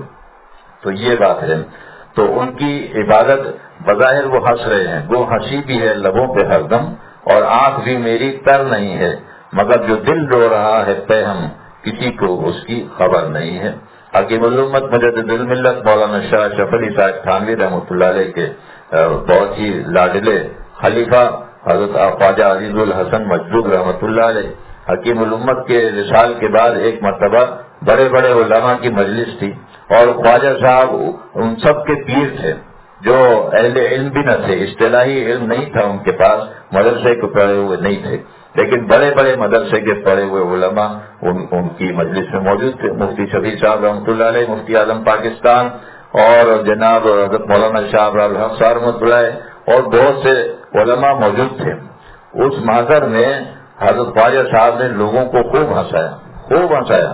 تو یہ بات ہے، تو ان کی عبادت بظاہر وہ ہنس رہے ہیں، وہ ہنسی بھی ہے لبوں پہ ہر دم، اور آنکھ بھی میری تر نہیں ہے، مگر جو دل رو رہا ہے پہ ہم کسی کو اس کی خبر نہیں ہے۔ حکیم الامت مجدد الملت مولانا شاہ شرف علی صاحب تھانوی رحمۃ اللہ علیہ کے بہت ہی لاڈلے خلیفہ حضرت خواجہ عزیز الحسن مجذوب رحمۃ اللہ علیہ، حکیم الامت کے وصال کے بعد ایک مرتبہ بڑے بڑے علماء کی مجلس تھی، اور خواجہ صاحب ان سب کے پیر تھے جو اہل علم بھی نہ تھے، اصطلاحی علم نہیں تھا ان کے پاس، مدرسے کو پڑھے ہوئے نہیں تھے، لیکن بڑے بڑے مدرسے کے پڑھے ہوئے علماء ان, ان کی مجلس میں موجود تھے۔ مفتی شفیع صاحب رحمۃ اللہ علیہ، مفتی اعظم پاکستان، اور جناب حضرت مولانا شاہ ابرار الحق صاحب رحمۃ اللہ علیہ، اور بہت سے علماء موجود تھے۔ اس محضر میں حضرت خواجہ صاحب نے لوگوں کو خوب ہنسایا، خوب ہنسایا،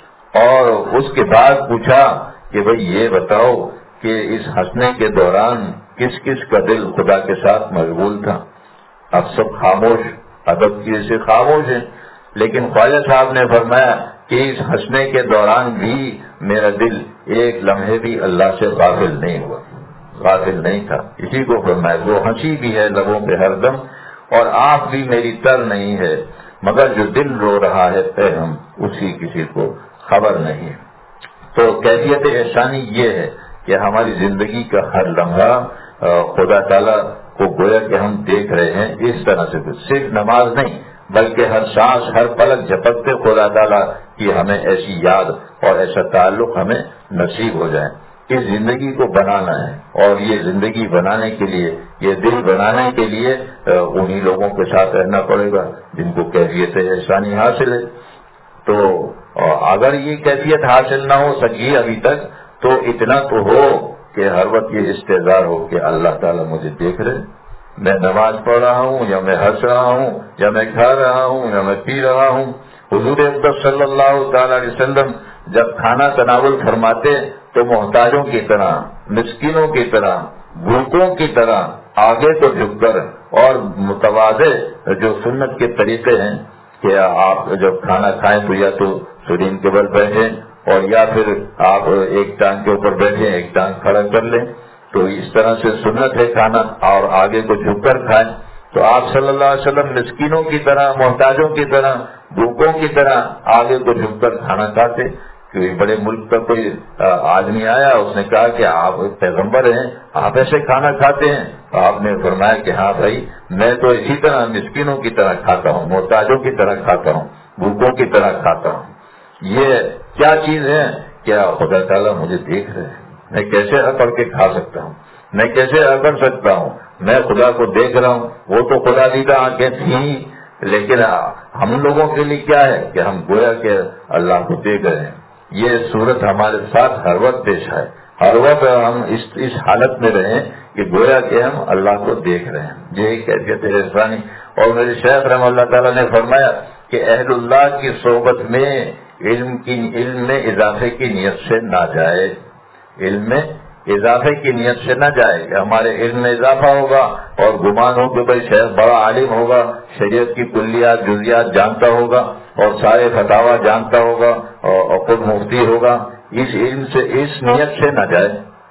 اور اس کے بعد پوچھا کہ بھئی یہ بتاؤ کہ اس ہنسنے کے دوران کس کس کا دل خدا کے ساتھ مشغول تھا؟ اب سب خاموش، ادب کی سے خاموش ہیں، لیکن خواجہ صاحب نے فرمایا کہ اس ہنسنے کے دوران بھی میرا دل ایک لمحے بھی اللہ سے غافل نہیں ہوا، غافل نہیں تھا۔ اسی کو فرمایا وہ ہنسی بھی ہے لبوں پہ ہر دم، اور آنکھ بھی میری تر نہیں ہے، مگر جو دل رو رہا ہے پہ ہم اسی کسی کو خبر نہیں ہے۔ تو کیفیت احسانی یہ ہے کہ ہماری زندگی کا ہر لمحہ خدا تعالیٰ کو گویا کہ ہم دیکھ رہے ہیں۔ اس طرح سے صرف نماز نہیں بلکہ ہر سانس ہر پلک جھپکتے خدا تعالیٰ کی ہمیں ایسی یاد اور ایسا تعلق ہمیں نصیب ہو جائے. اس زندگی کو بنانا ہے اور یہ زندگی بنانے کے لیے یہ دل بنانے کے لیے انہی لوگوں کے ساتھ رہنا پڑے گا جن کو کیفیت احسانی حاصل ہے. تو اگر یہ کیفیت حاصل نہ ہو سکی ابھی تک تو اتنا تو ہو کہ ہر وقت یہ استحضار ہو کہ اللہ تعالیٰ مجھے دیکھ رہے, میں نماز پڑھ رہا ہوں یا میں ہنس رہا ہوں یا میں کھا رہا ہوں یا میں پی رہا ہوں. حضور اقدس صلی اللہ تعالی علیہ وسلم جب کھانا تناول فرماتے تو محتاجوں کی طرح, مسکینوں کی طرح, بھوکوں کی طرح آگے کو جھک کر اور متواضع جو سنت کے طریقے ہیں کہ آپ جب کھانا کھائیں تو یا تو سرین کے بل بیٹھیں اور یا پھر آپ ایک ٹانگ کے اوپر بیٹھیں ایک ٹانگ کھڑا کر لیں, تو اس طرح سے سنت ہے کھانا اور آگے کو جھک کر کھائیں. تو آپ صلی اللہ علیہ وسلم مسکینوں کی طرح, محتاجوں کی طرح, بھوکوں کی طرح آگے کو جھک کر کھانا کھاتے. کہ بڑے ملک کا کوئی آدمی آیا, اس نے کہا کہ آپ پیغمبر ہیں, آپ ایسے کھانا کھاتے ہیں؟ آپ نے فرمایا کہ ہاں بھائی, میں تو اسی طرح مسکینوں کی طرح کھاتا ہوں, محتاجوں کی طرح کھاتا ہوں, بھوکوں کی طرح کھاتا ہوں. یہ کیا چیز ہے؟ کیا خدا تعالیٰ مجھے دیکھ رہے ہیں, میں کیسے اکڑ کے کھا سکتا ہوں, میں کیسے اکڑ سکتا ہوں, میں خدا کو دیکھ رہا ہوں. وہ تو خدا دیدہ آنکھیں تھیں, لیکن ہم لوگوں کے لیے کیا ہے کہ ہم گویا کہ اللہ کو دیکھ رہے ہیں. یہ صورت ہمارے ساتھ ہر وقت پیش ہے, ہر وقت ہم اس اس حالت میں رہیں کہ گویا کہ ہم اللہ کو دیکھ رہے ہیں. یہ کیفیت احسانی. اور میرے شیخ رحمہ اللہ تعالیٰ نے فرمایا کہ اہل اللہ کی صحبت میں علم کی علم میں اضافے کی نیت سے نہ جائے, علم میں اضافے کی نیت سے نہ جائے کہ ہمارے علم میں اضافہ ہوگا اور گمان ہو کہ بھائی شیخ بڑا عالم ہوگا, شریعت کی کلیات جزیات جانتا ہوگا اور سارے فتاوا جانتا ہوگا اور خود مفتی ہوگا. اس علم سے, اس نیت سے نہ جائے.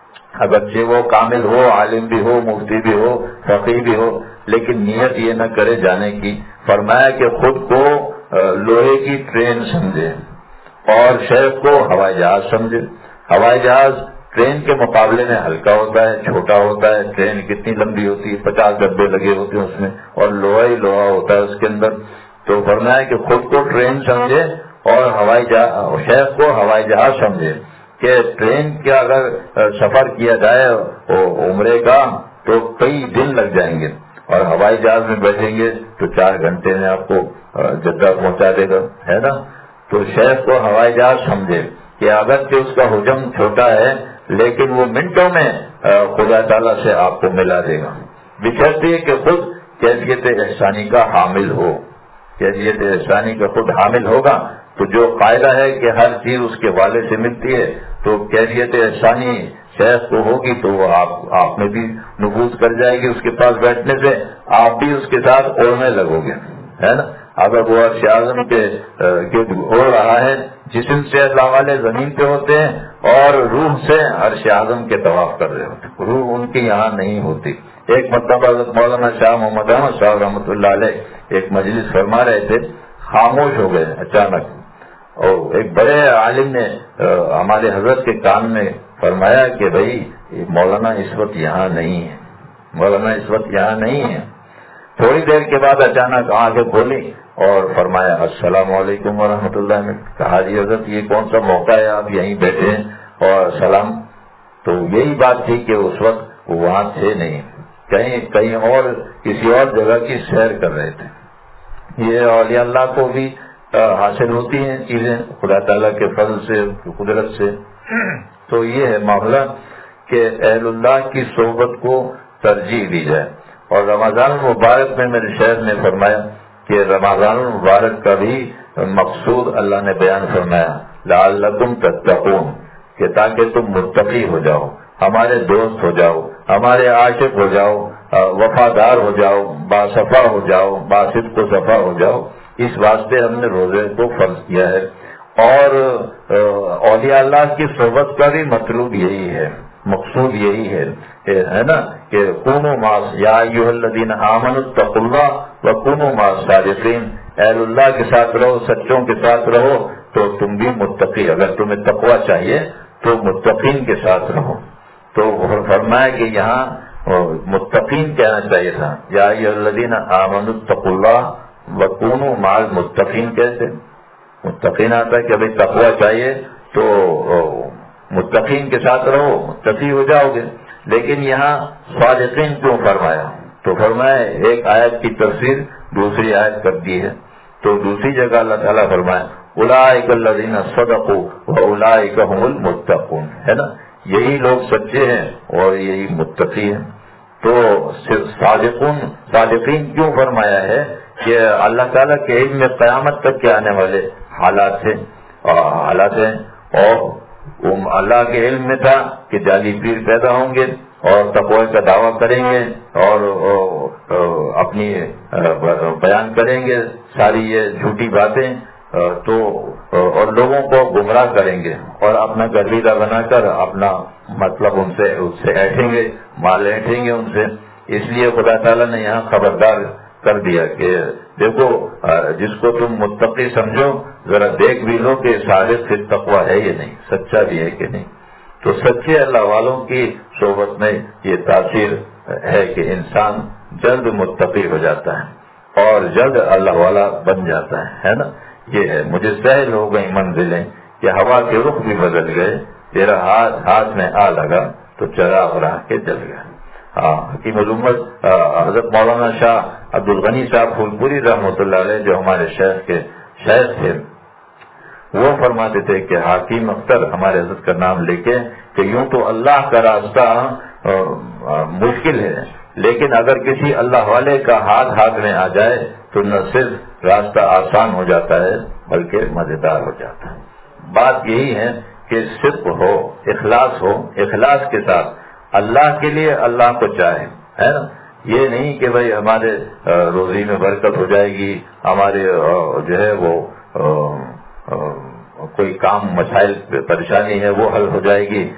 اگرچہ وہ کامل ہو, عالم بھی ہو, مفتی بھی ہو, فقیہ بھی ہو, لیکن نیت یہ نہ کرے جانے کی. فرمایا کہ خود کو لوہے کی ٹرین سمجھے اور شیخ کو ہوائی جہاز سمجھے. ہوائی جہاز ٹرین کے مقابلے میں ہلکا ہوتا ہے, چھوٹا ہوتا ہے. ٹرین کتنی لمبی ہوتی ہے, پچاس ڈبے لگے ہوتے ہیں اس میں, اور لوہا ہی لوہا ہوتا ہے اس کے اندر. تو فرمایا کہ خود کو ٹرین سمجھے اور ہوائی جہاز, شیخ کو ہوائی جہاز سمجھے. کہ ٹرین کا اگر سفر کیا جائے عمرے کا تو کئی دن لگ جائیں گے, اور ہوائی جہاز میں بیٹھیں گے تو چار گھنٹے میں آپ کو جدہ پہنچا دے گا, ہے نا. تو شیخ کو ہوائی جہاز سمجھے کہ اگرچہ اس کا حجم چھوٹا ہے لیکن وہ منٹوں میں خدا تعالیٰ سے آپ کو ملا دے گا, بشرطے کہ خود کیفیت احسانی کا حامل ہو. کیفیت احسانی کا خود حامل ہوگا تو جو قاعدہ ہے کہ ہر چیز اس کے والے سے ملتی ہے, تو کیفیت احسانی شیخ کو ہوگی تو وہ آپ آپ میں بھی نفوذ کر جائے گی. اس کے پاس بیٹھنے سے آپ بھی اس کے ساتھ اوڑھنے لگو گے, ہے نا. اگر وہ عرش اعظم کے اوڑھ رہا ہے, جسم سے اللہ والے زمین پہ ہوتے ہیں اور روح سے عرش اعظم کے طواف کر رہے ہوتے, روح ان کی یہاں نہیں ہوتی. ایک مرتبہ حضرت مولانا شاہ محمد احمد صاحب رحمۃ اللہ علیہ ایک مجلس فرما رہے تھے, خاموش ہو گئے اچانک, اور ایک بڑے عالم نے ہمارے حضرت کے کان میں فرمایا کہ بھائی مولانا اس وقت یہاں نہیں ہے, مولانا اس وقت یہاں نہیں ہے. تھوڑی دیر کے بعد اچانک آنکھیں کھولی اور فرمایا السلام علیکم ورحمۃ اللہ. میں کہا جی حضرت یہ کون سا موقع ہے, آپ یہیں بیٹھے ہیں اور سلام. تو یہی بات تھی کہ اس وقت وہ وہاں تھے نہیں, کہیں کہیں اور کسی اور جگہ کی سیر کر رہے تھے. یہ اولیاء اللہ کو بھی حاصل ہوتی ہیں چیزیں خدا تعالیٰ کے فضل سے, قدرت سے. تو یہ ہے معاملہ کہ اہل اللہ کی صحبت کو ترجیح دی جائے. اور رمضان المبارک میں میرے شیخ نے فرمایا کہ رمضان المبارک کا بھی مقصود اللہ نے بیان فرمایا لعلکم تتقون, کہ تاکہ تم متقی ہو جاؤ, ہمارے دوست ہو جاؤ, ہمارے عاشق ہو جاؤ, وفادار ہو جاؤ, باصفا ہو جاؤ, باصف و صفا ہو جاؤ. اس واسطے ہم نے روزے کو فرض کیا ہے. اور اولیاء اللہ کی صحبت کا بھی مطلوب یہی ہے, مقصود یہی ہے, ہے نا, کہ کونوا مع یا ایھا الذین آمنوا اتقوا اللہ وکونوا مع الصادقین. اہل اللہ کے ساتھ رہو, سچوں کے ساتھ رہو تو تم بھی متقی, اگر تمہیں تقویٰ چاہیے تو متقین کے ساتھ رہو. تو فرمایا کہ یہاں متقین کہنا چاہیے تھا, یا ایھا الذین آمنوا اتقوا اللہ وَكُونُوا مَعَ الْمُتَّقِينَ کیسے؟ متقین آتا ہے کہ بھائی تقویٰ چاہیے تو متقین کے ساتھ رہو، متقی ہو جاؤ گے. لیکن یہاں صادقین کیوں فرمایا؟ تو فرمایا ایک آیت کی تفسیر دوسری آیت کر دی ہے. تو دوسری جگہ اللہ تعالیٰ فرمایا اولئک الذین صدقوا واولئک هم المتقون، ہے نا، یہی لوگ سچے ہیں اور یہی متقی ہیں. تو صادقون صادقین کیوں فرمایا ہے؟ کہ اللہ تعالیٰ کے علم میں قیامت تک کے آنے والے حالات ہیں حالات ہیں اور اللہ کے علم میں تھا کہ جعلی پیر پیدا ہوں گے اور تقوی کا دعویٰ کریں گے اور اپنی بیان کریں گے ساری یہ جھوٹی باتیں تو اور لوگوں کو گمراہ کریں گے اور اپنا گرویدہ بنا کر اپنا مطلب ان سے اس سے ایٹھیں گے، مال ایٹھیں گے ان سے. اس لیے خدا تعالیٰ نے یہاں خبردار کر دیا کہ دیکھو جس کو تم متقی سمجھو ذرا دیکھ بھی لو کہ صادق فی التقویٰ ہے یا نہیں، سچا بھی ہے کہ نہیں. تو سچے اللہ والوں کی صحبت میں یہ تاثیر ہے کہ انسان جلد متقی ہو جاتا ہے اور جلد اللہ والا بن جاتا ہے، ہے نا. یہ ہے مجھے سہل ہو گئی منزلیں کہ ہوا کے رخ بھی بدل گئے، تیرا ہاتھ ہاتھ میں آ لگا تو چراغ راہ کے جل گیا. ہاں حکیم الامت حضرت مولانا شاہ عبد الغنی صاحب پھولپوری رحمۃ اللہ علیہ جو ہمارے شیخ کے شیخ تھے، وہ فرماتے تھے کہ حکیم اختر ہمارے حضرت کا نام لے کے کہ یوں تو اللہ کا راستہ مشکل ہے، لیکن اگر کسی اللہ والے کا ہاتھ ہاتھ میں آ جائے تو نہ صرف راستہ آسان ہو جاتا ہے بلکہ مزیدار ہو جاتا ہے. بات یہی ہے کہ صدق ہو، اخلاص ہو، اخلاص کے ساتھ اللہ کے لیے اللہ کو چاہے، ہے نا. یہ نہیں کہ بھائی ہمارے روزی میں برکت ہو جائے گی، ہمارے جو ہے وہ کوئی کام مسائل پریشانی ہے وہ حل ہو جائے گی،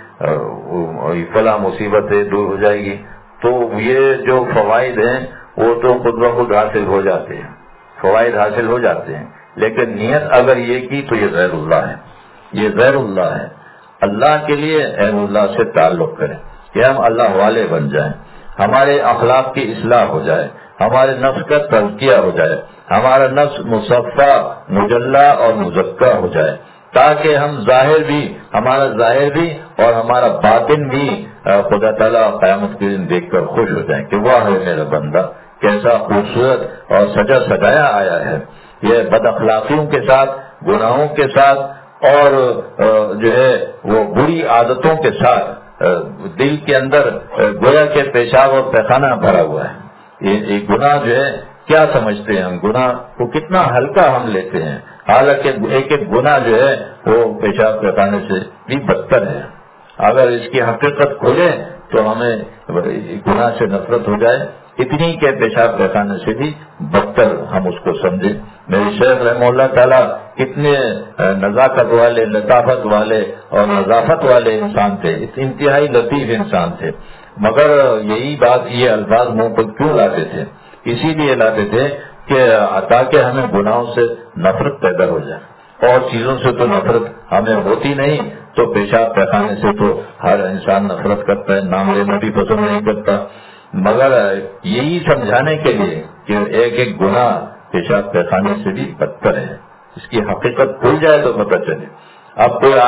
فلاں مصیبت ہے دور ہو جائے گی. تو یہ جو فوائد ہیں وہ تو خود بخود حاصل ہو جاتے ہیں، فوائد حاصل ہو جاتے ہیں، لیکن نیت اگر یہ کی تو یہ غیر اللہ ہے، یہ غیر اللہ ہے. اللہ کے لیے غیر اللہ سے تعلق کریں کہ ہم اللہ والے بن جائیں، ہمارے اخلاق کی اصلاح ہو جائے، ہمارے نفس کا تزکیہ ہو جائے، ہمارا نفس مصفہ مجلہ اور مزکہ ہو جائے، تاکہ ہم ظاہر بھی ہمارا ظاہر بھی اور ہمارا باطن بھی خدا تعالیٰ قیامت کے دن دیکھ کر خوش ہو جائیں کہ واہ ہے میرا بندہ کیسا خوبصورت اور سجا سجایا آیا ہے. یہ بد اخلاقیوں کے ساتھ، گناہوں کے ساتھ اور جو ہے وہ بری عادتوں کے ساتھ دل کے اندر گویا کے پیشاب اور پیخانہ بھرا ہوا ہے. یہ گناہ جو ہے کیا سمجھتے ہیں ہم، گناہ کو کتنا ہلکا ہم لیتے ہیں، حالانکہ ایک ایک گناہ جو ہے وہ پیشاب پیخانے سے بھی بدتر ہے. اگر اس کی حقیقت کھولے تو ہمیں گناہ سے نفرت ہو جائے، اتنی کے پیشاب پیخانے سے بھی بدتر ہم اس کو سمجھیں. میرے شیخ رحمہ اللہ تعالیٰ کتنے نزاکت والے، لطافت والے اور نظافت والے انسان تھے، انتہائی لطیف انسان تھے، مگر یہی بات یہ الفاظ منہ پر کیوں لاتے تھے؟ اسی لیے لاتے تھے کہ تاکہ ہمیں گناہوں سے نفرت پیدا ہو جائے. اور چیزوں سے تو نفرت ہمیں ہوتی نہیں، تو پیشاب پیخانے سے تو ہر انسان نفرت کرتا ہے، نام لینا بھی پسند نہیں کرتا. مگر یہی سمجھانے کے لیے کہ ایک ایک گناہ پیشاب پیخانے سے بھی بدتر ہے، اس کی حقیقت کھل جائے تو پتہ چلے. اب کوئی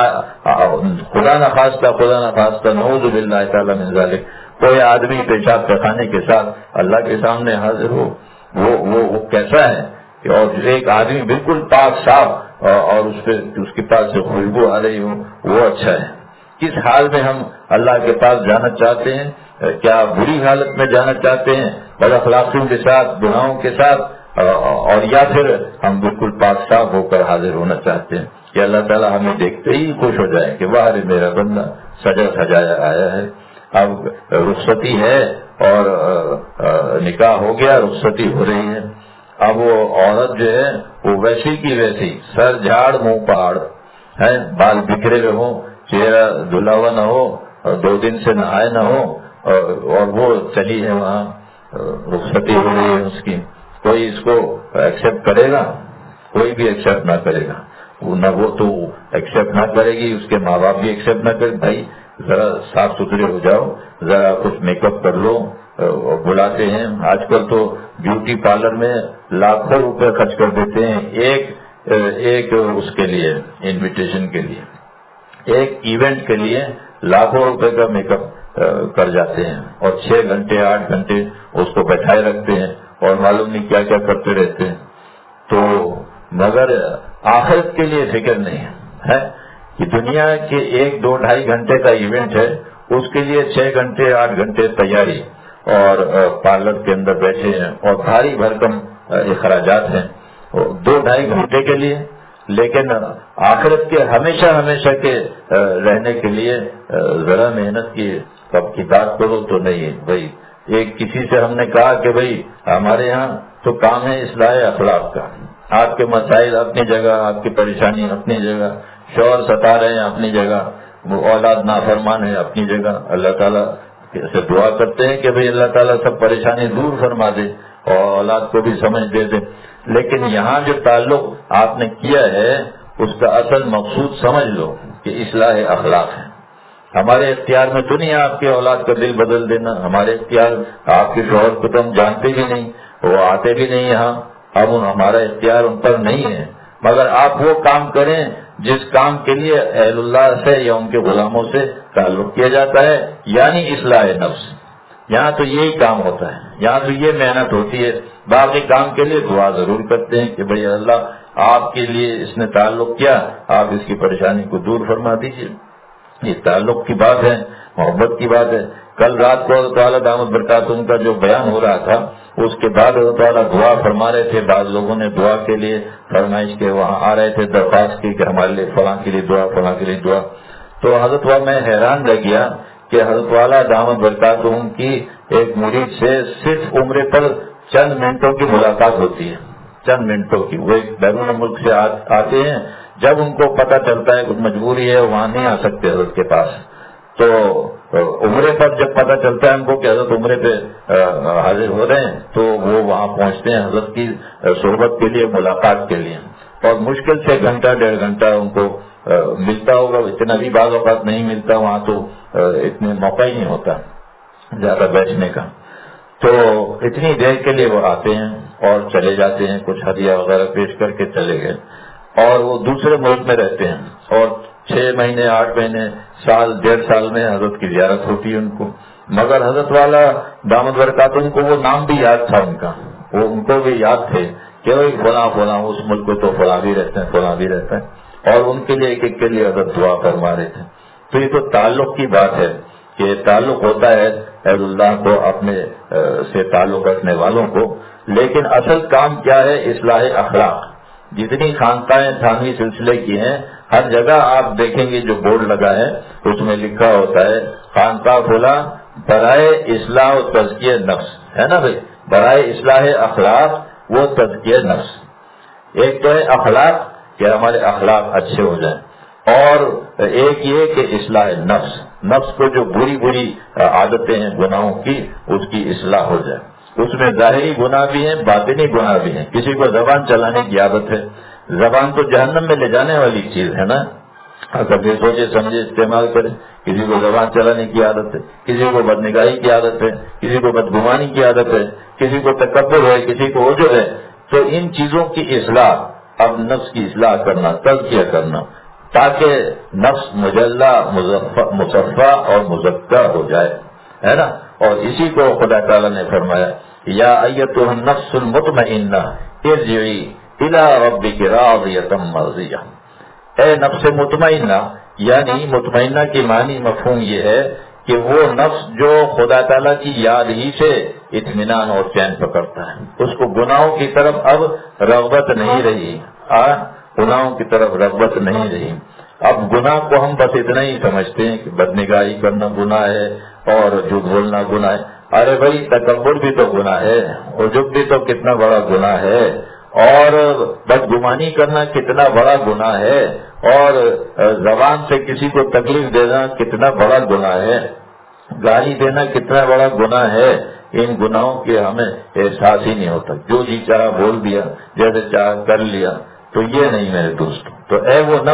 خدا نخواستہ خدا نخواستہ نعوذ باللہ تعالی من ذالک کوئی آدمی پیشاب پیخانے کے ساتھ اللہ کے سامنے حاضر ہو، وہ وہ, وہ کیسا ہے؟ اور ایک آدمی بالکل پاک صاف اور اس پہ اس کے پاس سے خوشبو آ رہی ہو، وہ اچھا ہے. کس حال میں ہم اللہ کے پاس جانا چاہتے ہیں؟ کیا بری حالت میں جانا چاہتے ہیں بد اخلاقیوں کے ساتھ، گناہوں کے ساتھ، اور یا پھر ہم بالکل پاک صاف ہو کر حاضر ہونا چاہتے ہیں کہ اللہ تعالیٰ ہمیں دیکھتے ہی خوش ہو جائے کہ واہ رے میرا بندہ سجا سجایا آیا ہے. اب رخصتی ہے اور نکاح ہو گیا، رخصتی ہو رہی ہے. اب وہ عورت جو ہے وہ ویسی کی ویسی، سر جھاڑ منہ پہاڑ ہے، بال بکھرے ہوئے ہوں، چہرہ دھلا ہوا نہ ہو، اور دو دن سے نہائے نہ ہو، اور وہ چلی ہے وہاں، رخصتی ہو رہی ہے اس کی. کوئی اس کو ایکسپٹ کرے گا؟ کوئی بھی ایکسپٹ نہ کرے گا. نہ وہ تو ایکسپٹ نہ کرے گی، اس کے ماں باپ بھی ایکسپٹ نہ کرے. بھائی ذرا صاف ستھرے ہو جاؤ، ذرا کچھ میک اپ کر لو. بلاتے ہیں آج کل تو بیوٹی پارلر میں لاکھوں روپے خرچ کر دیتے ہیں ایک ایک اس کے لیے، انویٹیشن کے لیے، ایک ایونٹ کے لیے لاکھوں روپے کا میک اپ کر جاتے ہیں اور چھ گھنٹے آٹھ گھنٹے اس کو بیٹھائے رکھتے ہیں اور معلوم نہیں کیا کیا کرتے رہتے ہیں. تو مگر آخرت کے لیے فکر نہیں ہے کہ دنیا کے ایک دو ڈھائی گھنٹے کا ایونٹ ہے، اس کے لیے چھ گھنٹے آٹھ گھنٹے تیاری اور پارلر کے اندر بیٹھے ہیں اور بھاری بھرکم اخراجات ہیں دو ڈھائی گھنٹے کے لیے. لیکن آخرت کے ہمیشہ ہمیشہ کے رہنے کے لیے ذرا محنت کی کب کی بات کرو تو نہیں بھائی. ایک کسی سے ہم نے کہا کہ بھائی ہمارے یہاں تو کام ہے اصلاح اخلاق کا، آپ کے مسائل اپنی جگہ، آپ کی پریشانی اپنی جگہ، شوہر ستا رہے ہیں اپنی جگہ، اولاد نافرمان ہے اپنی جگہ. اللہ تعالیٰ سے دعا کرتے ہیں کہ بھئی اللہ تعالیٰ سب پریشانی دور فرما دے اور اولاد کو بھی سمجھ دے دے. لیکن یہاں جو تعلق آپ نے کیا ہے اس کا اصل مقصود سمجھ لو کہ اصلاح اخلاق ہے. ہمارے اختیار میں تو نہیں آپ کے اولاد کا دل بدل دینا، ہمارے اختیار آپ کے شوہر کو تو ہم جانتے بھی نہیں، وہ آتے بھی نہیں یہاں، اب ہمارا اختیار ان پر نہیں ہے. مگر آپ وہ کام کریں جس کام کے لیے اہل اللہ سے یا ان کے غلاموں سے تعلق کیا جاتا ہے، یعنی اصلاح نفس. یہاں تو یہی کام ہوتا ہے، یہاں تو یہ محنت ہوتی ہے. باقی کام کے لیے دعا ضرور کرتے ہیں کہ بھئی اللہ آپ کے لیے اس نے تعلق کیا، آپ اس کی پریشانی کو دور فرما دیجیے. یہ تعلق کی بات ہے، محبت کی بات ہے. کل رات کو اللہ تعالیٰ دامت برکاتہ کا جو بیان ہو رہا تھا اس کے بعد اللہ تعالیٰ دعا فرما رہے تھے. بعض لوگوں نے دعا کے لیے فرمائش کے وہاں آ رہے تھے، درخواست کی کہ ہمارے لیے فلاں کے لیے دعا، فلاں کے لیے دعا. تو حضرت والا میں حیران رہ گیا کہ حضرت والا دامت برکاتہ کی ایک مرید سے صرف عمرے پر چند منٹوں کی ملاقات ہوتی ہے، چند منٹوں کی. وہ ایک بیرون ملک سے آتے ہیں، جب ان کو پتہ چلتا ہے کچھ مجبوری ہے وہاں نہیں آ سکتے حضرت کے پاس، تو عمرے پر جب پتہ چلتا ہے ان کو کہ حضرت عمرے پہ حاضر ہو رہے ہیں تو وہ وہاں پہنچتے ہیں حضرت کی صحبت کے لیے، ملاقات کے لیے. اور مشکل سے گھنٹہ ڈیڑھ گھنٹہ ان کو ملتا ہوگا، اتنا بھی بعض اوقات نہیں ملتا، وہاں تو اتنے موقع ہی نہیں ہوتا زیادہ بیٹھنے کا. تو اتنی دیر کے لیے وہ آتے ہیں اور چلے جاتے ہیں، کچھ ہدیہ وغیرہ پیش کر کے چلے گئے. اور وہ دوسرے ملک میں رہتے ہیں اور چھ مہینے آٹھ مہینے سال ڈیڑھ سال میں حضرت کی زیارت ہوتی ہے ان کو. مگر حضرت والا دامت برکاتہ کو وہ نام بھی یاد تھا ان کا، وہ ان کو بھی یاد تھے کہ بھائی فلاں فلاں اس ملک میں تو فلاں بھی رہتے ہیں، فلاں بھی رہتا ہے، اور ان کے لیے ایک ایک کے لیے حضرت دعا فرما رہے تھے. تو یہ تو تعلق کی بات ہے کہ تعلق ہوتا ہے اہل اللہ کو اپنے سے تعلق رکھنے والوں کو. لیکن اصل کام کیا ہے؟ اصلاح اخلاق. جتنی خانقاہیں تھانوی سلسلے کی ہیں ہر جگہ آپ دیکھیں گے جو بورڈ لگا ہے اس میں لکھا ہوتا ہے خانقاہ فلاں برائے اصلاح و تزکیہ نفس، ہے نا بھائی، برائے اصلاح اخلاق و تزکیہ نفس. ایک تو ہے اخلاق کہ ہمارے اخلاق اچھے ہو جائیں، اور ایک یہ کہ اصلاح نفس، نفس کو جو بری بری عادتیں ہیں گناہوں کی اس کی اصلاح ہو جائے. اس میں ظاہری گناہ بھی ہیں، باطنی گناہ بھی ہیں. کسی کو زبان چلانے کی عادت ہے، زبان تو جہنم میں لے جانے والی چیز ہے نا، اگر یہ سوچے سمجھے استعمال کرے. کسی کو زبان چلانے کی عادت ہے، کسی کو بدنگاہی کی عادت ہے، کسی کو بدگمانی کی عادت ہے، کسی کو تکبر ہے، کسی کو عجب ہے. تو ان چیزوں کی اصلاح، اب نفس کی اصلاح کرنا، تزکیہ کرنا، تاکہ نفس مجلہ مصفہ اور مزکہ ہو جائے، ہے نا. اور اسی کو خدا تعالیٰ نے فرمایا یا ایتھا النفس المطمئنہ ارجعی الی ربک راضیۃ مرضیہ. اے نفس مطمئنہ، یعنی مطمئنہ کی معنی مفہوم یہ ہے کہ وہ نفس جو خدا تعالیٰ کی یاد ہی سے اطمینان اور چین پکڑتا ہے، اس کو گناہوں کی طرف اب رغبت نہیں رہی، گناہوں کی طرف رغبت نہیں رہی. اب گناہ کو ہم بس اتنا ہی سمجھتے ہیں کہ بدنگاہی کرنا گناہ ہے اور جھوٹ بولنا گناہ ہے. ارے بھائی تکبر بھی تو گناہ ہے، عجب بھی تو کتنا بڑا گناہ ہے، اور بدگمانی کرنا کتنا بڑا گناہ ہے، اور زبان سے کسی کو تکلیف دینا کتنا بڑا گناہ ہے، گالی دینا کتنا بڑا گناہ ہے. ان گناہوں کے ہمیں احساس ہی نہیں ہوتا، جو جی چاہا بول دیا، جیسے چاہا کر لیا. تو یہ نہیں میرے دوست. تو اے وہ نفس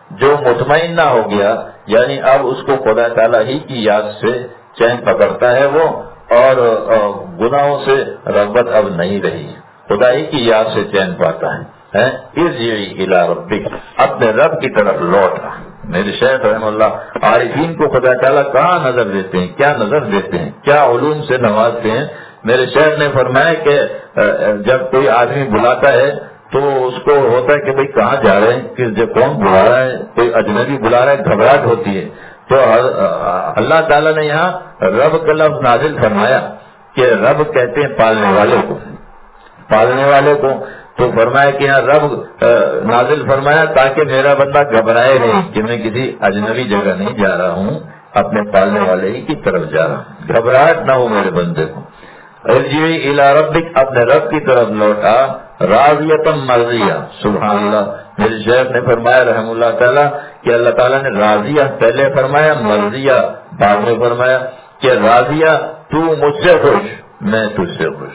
جو مطمئن نہ ہو گیا یعنی اب اس کو خدا تعالیٰ ہی کی یاد سے چین پکڑتا ہے وہ، اور گناہوں سے رغبت اب نہیں رہی، خدا ہی کی یاد سے چین پاتا ہے۔ ارجعی الی ربک، اپنے رب کی طرف لوٹا۔ میرے شیخ رحم اللہ عارفین کو خدا تعالیٰ کہاں نظر دیتے ہیں، کیا نظر دیتے ہیں، کیا علوم سے نوازتے ہیں۔ میرے شیخ نے فرمایا کہ جب کوئی آدمی بلاتا ہے تو اس کو ہوتا ہے کہ بھئی کہاں جا رہے ہیں، کس جگہ کون بلا رہا ہے، کوئی اجنبی بلا رہا ہے، گھبراہٹ ہوتی ہے۔ تو اللہ تعالیٰ نے یہاں رب کا لفظ نازل فرمایا کہ رب کہتے ہیں پالنے والے کو، پالنے والے کو، تو فرمایا کہ یہاں رب نازل فرمایا تاکہ میرا بندہ گھبرائے نہیں کہ میں کسی اجنبی جگہ نہیں جا رہا ہوں، اپنے پالنے والے ہی کی طرف جا رہا ہوں، گھبراہٹ نہ ہو میرے بندے کو۔ ارجعی الی ربک، اپنے رب کی طرف لوٹا، راضیۃ مرضیہ۔ سبحان اللہ، میرے شیخ نے فرمایا رحم اللہ تعالیٰ کہ اللہ تعالیٰ نے راضیہ پہلے فرمایا، مرضیہ بعد میں فرمایا کہ راضیہ تو مجھ سے خوش، میں تجھ سے خوش۔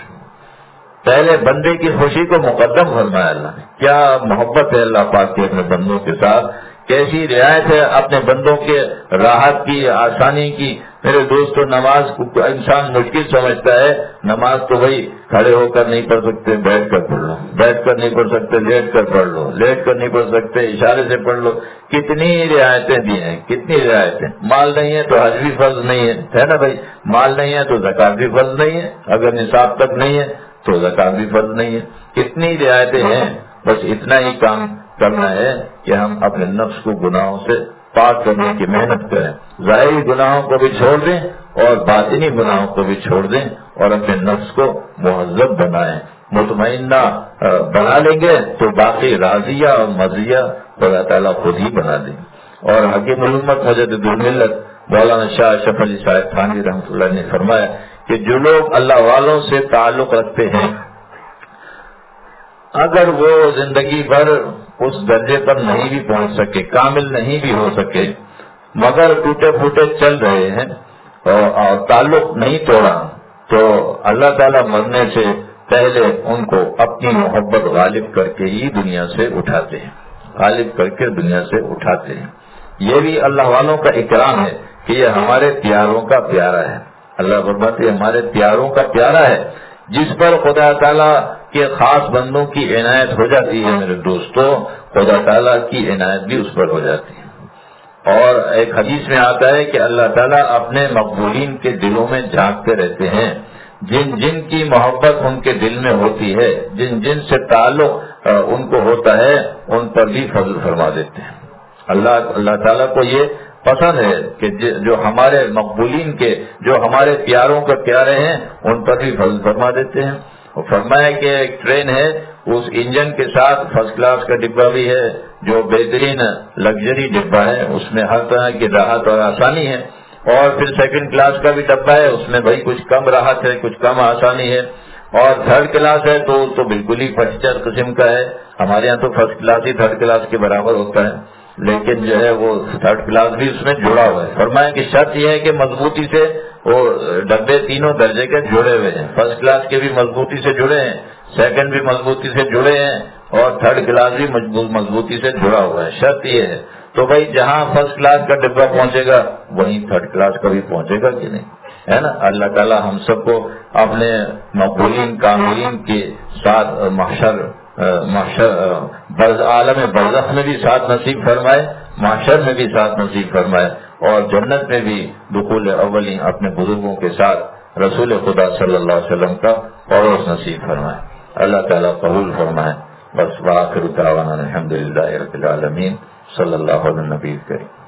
پہلے بندے کی خوشی کو مقدم فرمایا اللہ نے۔ کیا محبت ہے اللہ پاک کے اپنے بندوں کے ساتھ، کیسی رعایت ہے اپنے بندوں کے راحت کی، آسانی کی۔ میرے دوستو، نماز کو انسان مشکل سمجھتا ہے، نماز تو بھائی کھڑے ہو کر نہیں پڑھ سکتے، بیٹھ کر پڑھ لو، بیٹھ کر نہیں پڑھ سکتے لیٹ کر پڑھ لو، لیٹ کر نہیں پڑھ سکتے اشارے سے پڑھ لو۔ کتنی رعایتیں دی ہیں، کتنی رعایتیں۔ مال نہیں ہے تو حج بھی فرض نہیں ہے، ہے نا بھائی، مال نہیں ہے تو زکات بھی فرض نہیں ہے، اگر نصاب تک نہیں ہے تو زکات بھی فرض نہیں ہے۔ کتنی رعایتیں ہیں، بس اتنا ہی کام کرنا ہے کہ ہم اپنے نفس کو گناہوں سے پاک کرنے کی محنت کریں، ظاہری گناہوں کو بھی چھوڑ دیں اور باطنی گناہوں کو بھی چھوڑ دیں، اور اپنے نفس کو مہذب بنائیں، مطمئنہ بنا لیں گے تو باقی راضیہ اور مرضیہ خدا تعالیٰ خود ہی بنا دیں۔ اور حکیم الامت مجدد الملت مولانا شاہ اشرف علی صاحب تھانوی رحمۃ اللہ نے فرمایا کہ جو لوگ اللہ والوں سے تعلق رکھتے ہیں، اگر وہ زندگی بھر اس درجے پر نہیں بھی پہنچ سکے، کامل نہیں بھی ہو سکے، مگر ٹوٹے پھوٹے چل رہے ہیں اور تعلق نہیں توڑا، تو اللہ تعالیٰ مرنے سے پہلے ان کو اپنی محبت غالب کر کے ہی دنیا سے اٹھاتے ہیں، غالب کر کے دنیا سے اٹھاتے ہیں۔ یہ بھی اللہ والوں کا اکرام ہے کہ یہ ہمارے پیاروں کا پیارا ہے۔ اللہ فرماتے ہیں ہمارے پیاروں کا پیارا ہے، جس پر خدا تعالیٰ کے خاص بندوں کی عنایت ہو جاتی ہے۔ میرے دوستو، خدا تعالیٰ کی عنایت بھی اس پر ہو جاتی ہے۔ اور ایک حدیث میں آتا ہے کہ اللہ تعالیٰ اپنے مقبولین کے دلوں میں جھانکتے رہتے ہیں، جن جن کی محبت ان کے دل میں ہوتی ہے، جن جن سے تعلق ان کو ہوتا ہے، ان پر بھی فضل فرما دیتے ہیں۔ اللہ اللہ تعالیٰ کو یہ پسند ہے کہ جو ہمارے مقبولین کے، جو ہمارے پیاروں کے پیارے ہیں، ان پر بھی فضل فرما دیتے ہیں۔ اور فرمایا کہ ایک ٹرین ہے، اس انجن کے ساتھ فرسٹ کلاس کا ڈبہ بھی ہے، جو بہترین لگژری ڈبہ ہے، اس میں ہر طرح کی راحت اور آسانی ہے، اور پھر سیکنڈ کلاس کا بھی ڈبہ ہے، اس میں بھائی کچھ کم راحت ہے، کچھ کم آسانی ہے، اور تھرڈ کلاس ہے تو تو بالکل ہی فسٹر قسم کا ہے۔ ہمارے یہاں تو فرسٹ کلاس ہی تھرڈ کلاس کے برابر ہوتا ہے، لیکن جو ہے وہ تھرڈ کلاس بھی اس میں جڑا ہوا ہے۔ فرمایا کہ شرط یہ ہے کہ مضبوطی سے وہ ڈبے تینوں درجے کے جڑے ہوئے ہیں، فرسٹ کلاس کے بھی مضبوطی سے جڑے ہیں، سیکنڈ بھی مضبوطی سے جڑے ہیں، اور تھرڈ کلاس بھی مضبوطی سے جڑا ہوا ہے۔ شرط یہ ہے تو بھائی جہاں فرسٹ کلاس کا ڈبہ پہنچے گا وہیں تھرڈ کلاس کا بھی پہنچے گا کہ نہیں، ہے نا۔ اللہ تعالیٰ ہم سب کو اپنے مقبولین کاملین کے ساتھ محشر محشر عالم برزخ میں بھی ساتھ نصیب فرمائے، محشر میں بھی ساتھ نصیب فرمائے، اور جنت میں بھی دخول اولین اپنے بزرگوں کے ساتھ رسول خدا صلی اللہ علیہ وسلم کا فوز نصیب فرمائے۔ اللہ تعالیٰ قبول فرمائے۔ بس وآخر دعوانا الحمدللہ رب العالمین، صلی اللہ علیہ نبی کریم۔